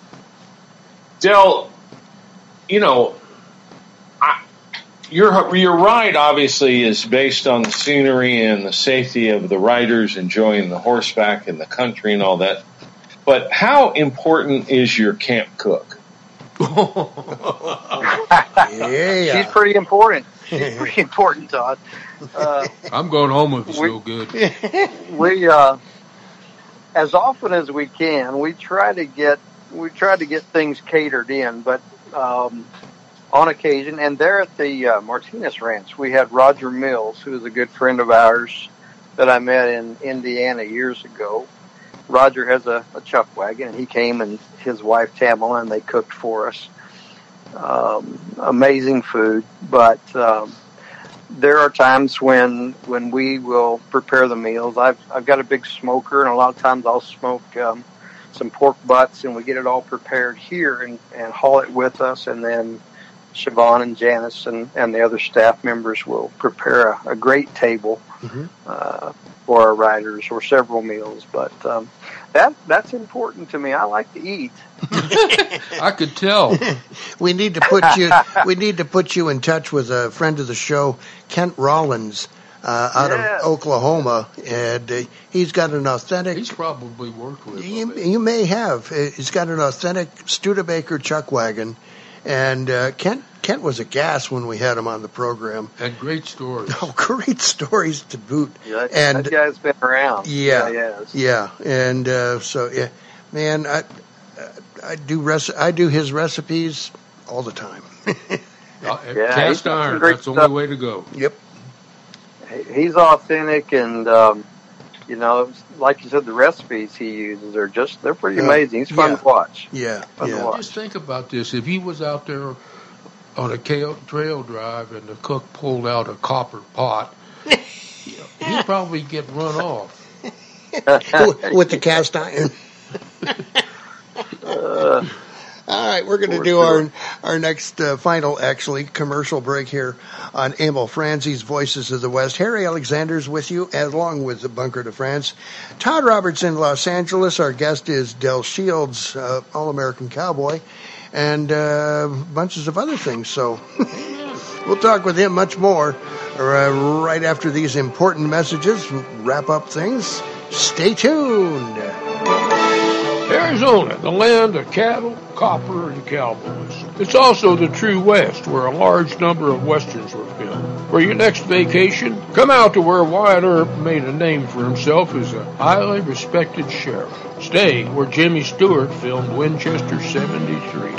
Del, you know, I, your your ride obviously is based on the scenery and the safety of the riders enjoying the horseback and the country and all that. But how important is your camp cook? Yeah. She's pretty important. She's pretty important, Todd. Uh, I'm going home if it's we, no good. We, uh, as often as we can, we try to get we try to get things catered in. But um, on occasion, and there at the uh, Martinez Ranch, we had Roger Mills, who is a good friend of ours that I met in Indiana years ago. Roger has a, a chuck wagon, and he came and his wife Tamala, and they cooked for us. Um, amazing food, but um, there are times when when we will prepare the meals. I've I've got a big smoker, and a lot of times I'll smoke um, some pork butts, and we get it all prepared here and, and haul it with us, and then Siobhan and Janice and, and the other staff members will prepare a, a great table mm-hmm. uh, for our riders, or several meals. But um, that that's important to me. I like to eat. I could tell. We need to put you. We need to put you in touch with a friend of the show, Kent Rollins, uh, out yes. of Oklahoma, and uh, he's got an authentic. He's probably worked with. You, you may have. He's got an authentic Studebaker chuck wagon, and uh, Kent Kent was a gas when we had him on the program. And great stories. Oh, great stories to boot. Yeah, that, and that guy's been around. Yeah, yeah, yeah, and uh, so yeah, man, I I do rec- I do his recipes all the time. uh, yeah, cast iron. That's the only way to go. Yep. He's authentic, and um, you know, like you said, the recipes he uses are just, they're pretty amazing. He's fun yeah. to watch. Yeah, fun yeah. To watch. Just think about this. If he was out there on a trail drive and the cook pulled out a copper pot, he'd probably get run off. With the cast iron. uh, All right, we're going to do our our next uh, final, actually, commercial break here on Emil Franzi's Voices of the West. Harry Alexander's with you, along with the Bunker de France. Todd Roberts in Los Angeles. Our guest is Del Shields, uh, All-American Cowboy, and uh, bunches of other things. So we'll talk with him much more uh, right after these important messages. Wrap up things. Stay tuned. Arizona, the land of cattle, copper, and cowboys. It's also the true West, where a large number of Westerns were filmed. For your next vacation, come out to where Wyatt Earp made a name for himself as a highly respected sheriff. Stay where Jimmy Stewart filmed Winchester seventy-three.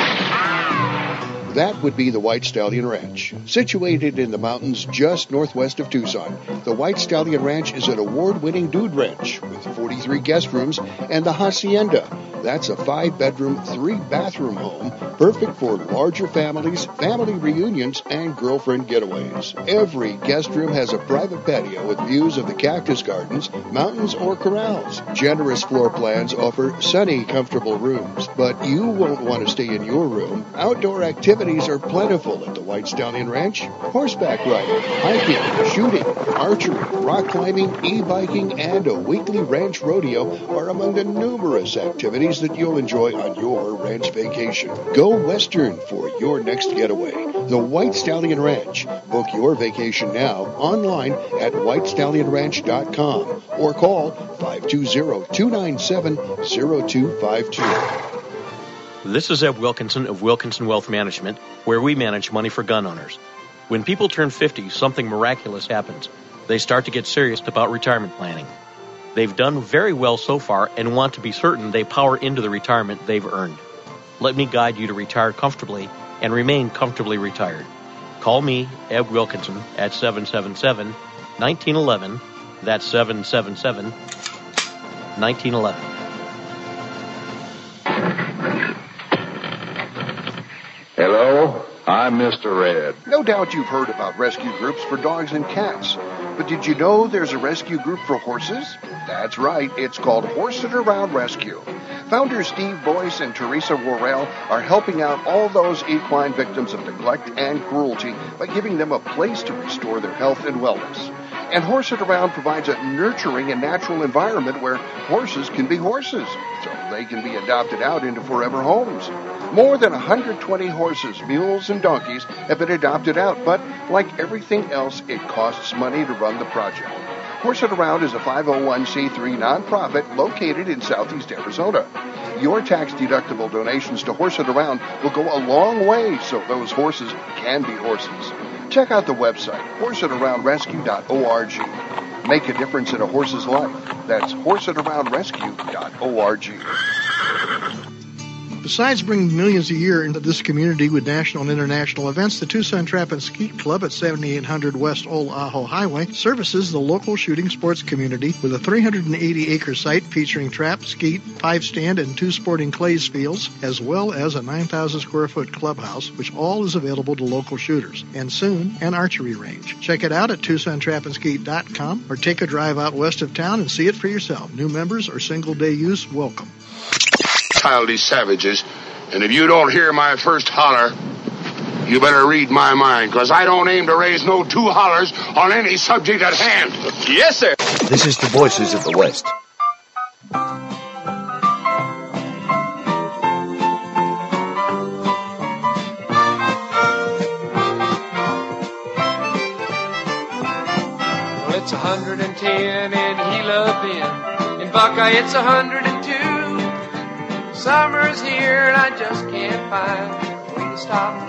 That would be the White Stallion Ranch. Situated in the mountains just northwest of Tucson, the White Stallion Ranch is an award-winning dude ranch with forty-three guest rooms and the Hacienda. That's a five-bedroom, three-bathroom home, perfect for larger families, family reunions, and girlfriend getaways. Every guest room has a private patio with views of the cactus gardens, mountains, or corrals. Generous floor plans offer sunny, comfortable rooms, but you won't want to stay in your room. Outdoor activities are plentiful at the White Stallion Ranch. Horseback riding, hiking, shooting, archery, rock climbing, e-biking, and a weekly ranch rodeo are among the numerous activities that you'll enjoy on your ranch vacation. Go Western for your next getaway. The White Stallion Ranch. Book your vacation now online at white stallion ranch dot com or call five two zero, two nine seven, zero two five two. This is Eb Wilkinson of Wilkinson Wealth Management, where we manage money for gun owners. When people turn fifty, something miraculous happens. They start to get serious about retirement planning. They've done very well so far and want to be certain they power into the retirement they've earned. Let me guide you to retire comfortably and remain comfortably retired. Call me, Eb Wilkinson, at seven seven seven, one nine one one. That's seven seven seven, one nine one one. Hello, I'm Mister Red. No doubt you've heard about rescue groups for dogs and cats. But did you know there's a rescue group for horses? That's right, it's called Horse It Around Rescue. Founders Steve Boyce and Teresa Worrell are helping out all those equine victims of neglect and cruelty by giving them a place to restore their health and wellness. And Horse It Around provides a nurturing and natural environment where horses can be horses, so they can be adopted out into forever homes. More than one hundred twenty horses, mules, and donkeys have been adopted out, but like everything else, it costs money to run the project. Horse It Around is a five oh one c three nonprofit located in southeast Arizona. Your tax-deductible donations to Horse It Around will go a long way so those horses can be horses. Check out the website, horse it around rescue dot org. Make a difference in a horse's life. That's horse it around rescue dot org. Besides bringing millions a year into this community with national and international events, the Tucson Trap and Skeet Club at seventy-eight hundred West Old Ajo Highway services the local shooting sports community with a three hundred eighty acre site featuring trap, skeet, five stand, and two sporting clays fields, as well as a nine thousand square foot clubhouse, which all is available to local shooters, and soon an archery range. Check it out at tucson trap and skeet dot com or take a drive out west of town and see it for yourself. New members or single day use welcome. These savages, and if you don't hear my first holler, you better read my mind, because I don't aim to raise no two hollers on any subject at hand. Yes, sir. This is the Voices of the West. Well, it's one hundred ten in Gila Bend. In Buckeye, it's one hundred two. Summer's here and I just can't find a way to stop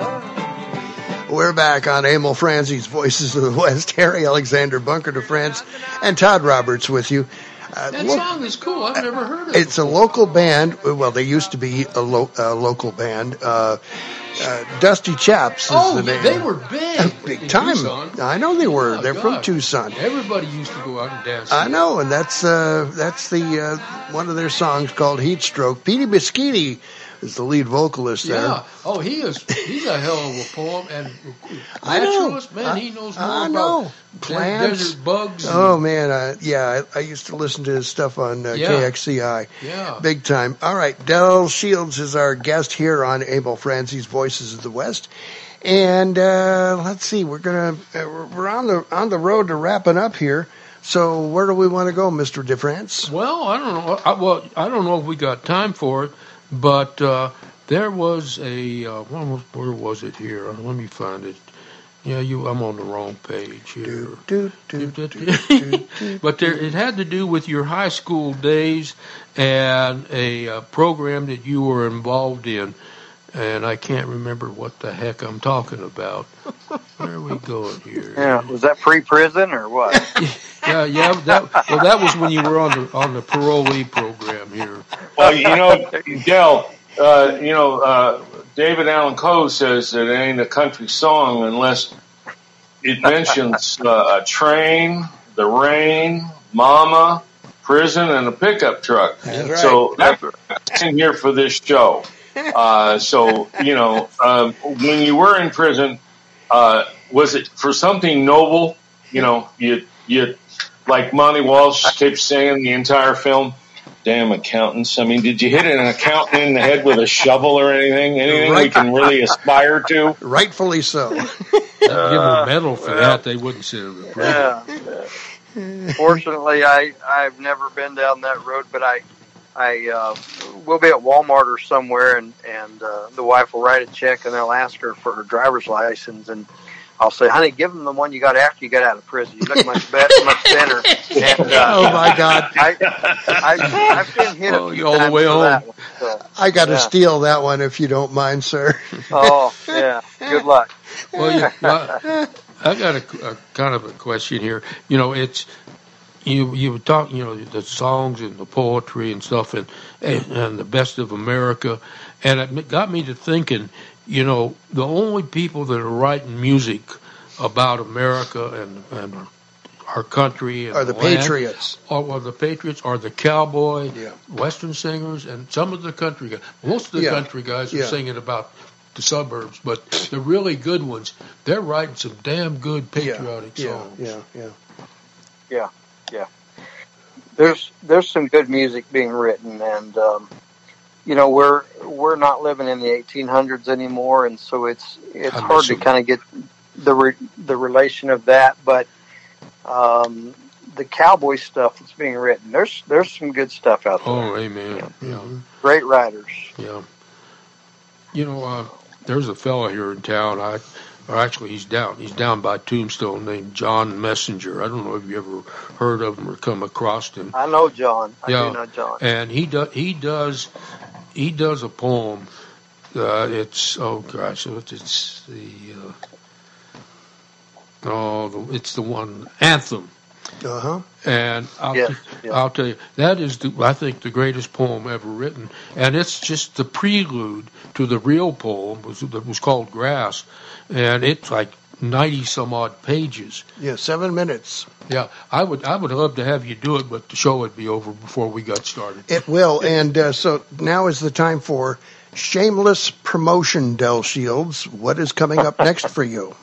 the... We're back on Emil Franzi's Voices of the West. Harry Alexander Bunker de France and Todd Roberts with you. Uh, that look, song is cool. I've never heard of it. It's a local band. Well, they used to be a, lo- a local band. Uh, uh, Dusty Chaps is oh, the name. They were big. Big time. Tucson. I know they were. Oh, They're God. from Tucson. Everybody used to go out and dance. I know, and that's uh, that's the uh, one of their songs called Heat Stroke. Petey Biscuiti is the lead vocalist there. Yeah. Oh, he is. He's a hell of a poem and I know. naturalist. Man, I, he knows more I about know. Plants. desert bugs. Oh man, uh, yeah, I, I used to listen to his stuff on uh, Yeah. K X C I. Yeah. Big time. All right, Del Shields is our guest here on Emil Franzi's Voices of the West. And uh, let's see, we're gonna uh, we're on the on the road to wrapping up here. So where do we want to go, Mister DeFrance? Well, I don't know. I, well, I don't know if we got time for it, but uh, there was a uh, what was, where was it here? Let me find it. Yeah, you. I'm on the wrong page here. Do, do, do, do, do, but there, it had to do with your high school days and a uh, program that you were involved in. And I can't remember what the heck I'm talking about. Where are we going here? Yeah, was that pre-prison or what? yeah, yeah. That, well, that was when you were on the on the parolee program here. Well, you know, Del, uh, you know, uh, David Allan Coe says that it ain't a country song unless it mentions uh, a train, the rain, mama, prison, and a pickup truck. That's right. So that's in here for this show. Uh, so, you know, um, when you were in prison, uh, was it for something noble? You know, you, you, like Monty Walsh kept saying the entire film, damn accountants. I mean, did you hit an accountant in the head with a shovel or anything? Anything Right. we can really aspire to? Rightfully so. I'd give them a medal for that. They wouldn't sit in the prison. Yeah. Fortunately, I, I've never been down that road, but I, I, uh, we'll be at Walmart or somewhere and, and, uh, the wife will write a check and they'll ask her for her driver's license and I'll say, honey, give them the one you got after you got out of prison. You look much better, much better. And, uh, Oh my God! I, I, I've been hit Oh, a few you're all the times way for home. that one, so, I got to yeah. steal that one if you don't mind, sir. Oh, yeah. Good luck. Well, you, well, I got a, a kind of a question here. You know, it's you you were talking, you know, the songs and the poetry and stuff, and, and and the best of America, and it got me to thinking. You know, the only people that are writing music about America and and our, our country and Are the land Patriots. Are, are the Patriots are the cowboy, Yeah. Western singers, and some of the country guys. Most of the Yeah. country guys are Yeah. singing about the suburbs, but the really good ones, they're writing some damn good patriotic yeah, songs. yeah, yeah. Yeah, yeah. There's there's some good music being written, and um, you know, we're we're not living in the eighteen hundreds anymore, and so it's it's hard to kind of get the re, the relation of that. But um, the cowboy stuff that's being written, there's there's some good stuff out there. Oh, amen. Yeah. yeah. Great writers. Yeah. You know, uh, there's a fellow here in town. I, or actually, he's down. He's down by Tombstone, named John Messenger. I don't know if you ever heard of him or come across him. I know John. I yeah. do know John. And he does. He does. He does a poem. Uh, it's oh gosh, it's the uh, oh, the, it's the one Anthem. Uh huh. And I'll, yes, t- yes. I'll tell you, that is, the, I think, the greatest poem ever written. And it's just the prelude to the real poem was, that was called Grass. And it's like ninety some odd pages. Yeah, seven minutes. Yeah, I would I would love to have you do it, but the show would be over before we got started. It will. And uh, so now is the time for shameless promotion, Del Shields. What is coming up next for you?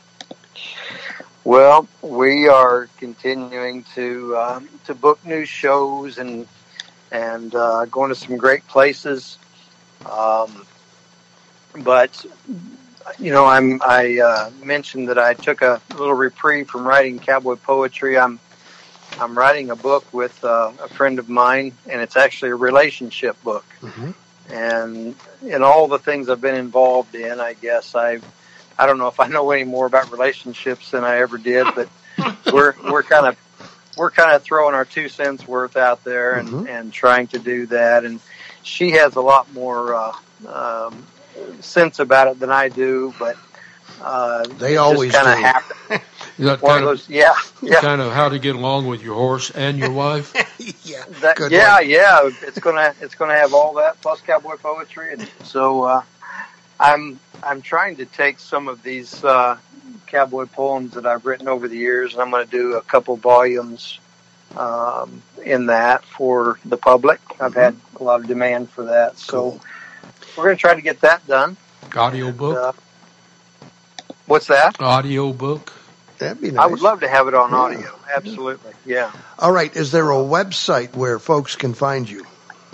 Well, we are continuing to um, to book new shows and and uh, going to some great places. Um, but you know, I'm I uh, mentioned that I took a little reprieve from writing cowboy poetry. I'm I'm writing a book with uh, a friend of mine, and it's actually a relationship book. Mm-hmm. And in all the things I've been involved in, I guess I've I don't know if I know any more about relationships than I ever did, but we're we're kind of we're kind of throwing our two cents worth out there and, mm-hmm. and trying to do that. And she has a lot more uh, um, sense about it than I do, but uh, they always kind of do. happen. That One kind of those, yeah, yeah. Kind of how to get along with your horse and your wife. yeah, that, Good yeah, one. yeah. It's gonna it's gonna have all that plus cowboy poetry, and so uh, I'm. I'm trying to take some of these uh, cowboy poems that I've written over the years, and I'm going to do a couple volumes um, in that for the public. I've mm-hmm. had a lot of demand for that, so cool. we're going to try to get that done. Audio book? Uh, what's that? Audio book? That'd be nice. I would love to have it on yeah. audio. Absolutely, yeah. All right. Is there a website where folks can find you?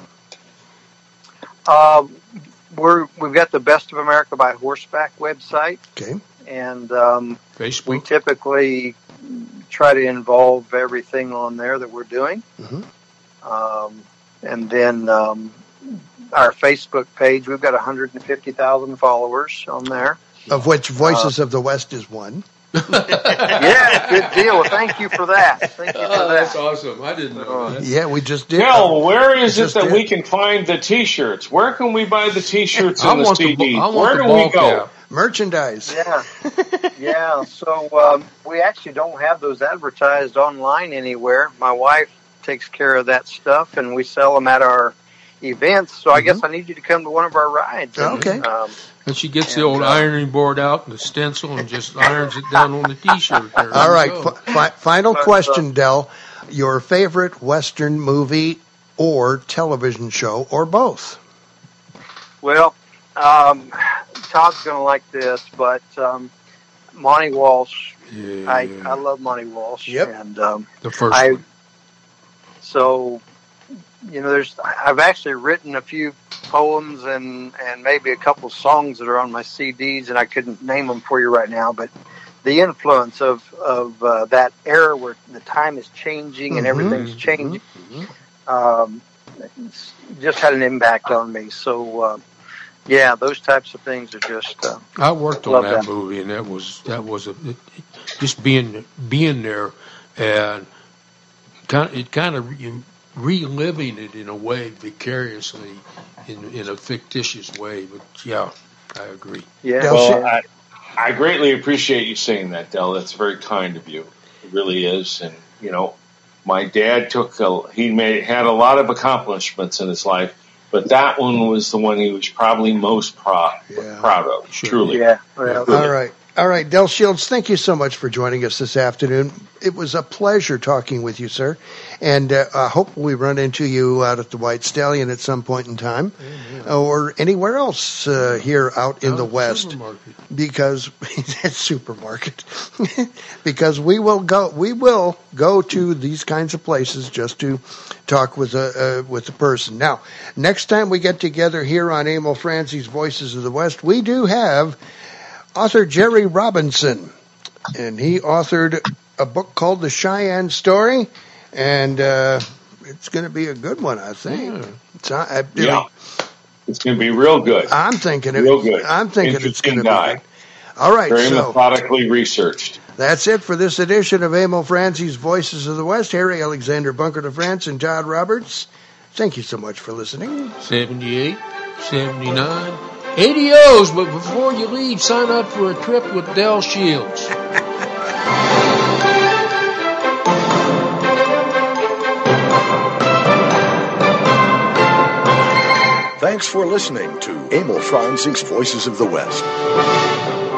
Uh, We're, we've got the Best of America by Horseback website. Okay. And um, Facebook. We typically try to involve everything on there that we're doing. Mm-hmm. Um, and then um, our Facebook page, we've got one hundred fifty thousand followers on there. Of which Voices uh, of the West is one. Yeah, good deal. Well, thank you for that. Thank you for oh, that. That's awesome. I didn't know that. Yeah, we just did. Well, where is we it that did. we can find the T-shirts? Where can we buy the T-shirts I and the want C Ds? The, I want where the do ball we go? cap. Merchandise. Yeah, yeah. So um, we actually don't have those advertised online anywhere. My wife takes care of that stuff, and we sell them at our events. So I mm-hmm. guess I need you to come to one of our rides. And, okay. Um, and she gets and, the old uh, ironing board out and the stencil and just irons it down on the T-shirt. There All right. F- fi- final but, question, uh, Del. Your favorite Western movie or television show, or both? Well, um, Todd's going to like this, but um, Monty Walsh. Yeah. I, I love Monty Walsh. Yep. And um, the first I, one. So, you know, there's I've actually written a few poems and, and maybe a couple songs that are on my C Ds, and I couldn't name them for you right now, but the influence of, of uh, that era where the time is changing and mm-hmm. everything's changing mm-hmm. um, it's just had an impact on me. So, uh, yeah, those types of things are just. Uh, I worked on that, that movie, and that was that was a, it, just being being there, and kind of, it kind of you reliving it in a way vicariously, in in a fictitious way. But yeah, I agree. Yeah. Well, I, I greatly appreciate you saying that, Del. That's very kind of you. It really is, and you know, my dad took a, he made had a lot of accomplishments in his life. But that one was the one he was probably most proud, yeah. proud of, Sure. truly. Yeah. Well, All right. All right, Del Shields, thank you so much for joining us this afternoon. It was a pleasure talking with you, sir. And uh, I hope we run into you out at the White Stallion at some point in time, yeah. or anywhere else uh, here out in out the West. Supermarket. Because that's supermarket. Because we will go, we will go to these kinds of places just to talk with a uh, with a person. Now, next time we get together here on Emil Franzi's Voices of the West, we do have author Jerry Robinson, and he authored a book called The Cheyenne Story, and uh, it's going to be a good one, I think. Yeah, it's, uh, yeah. it's going to be real good. I'm thinking real it, good. I'm thinking it's going to be good. All right, very so methodically researched. That's it for this edition of Emil Franzi's Voices of the West. Harry Alexander Bunker de France and Todd Roberts. Thank you so much for listening. seventy-eight, seventy-nine eighty O's, but before you leave, sign up for a trip with Del Shields. Thanks for listening to Emil Franzi's Voices of the West.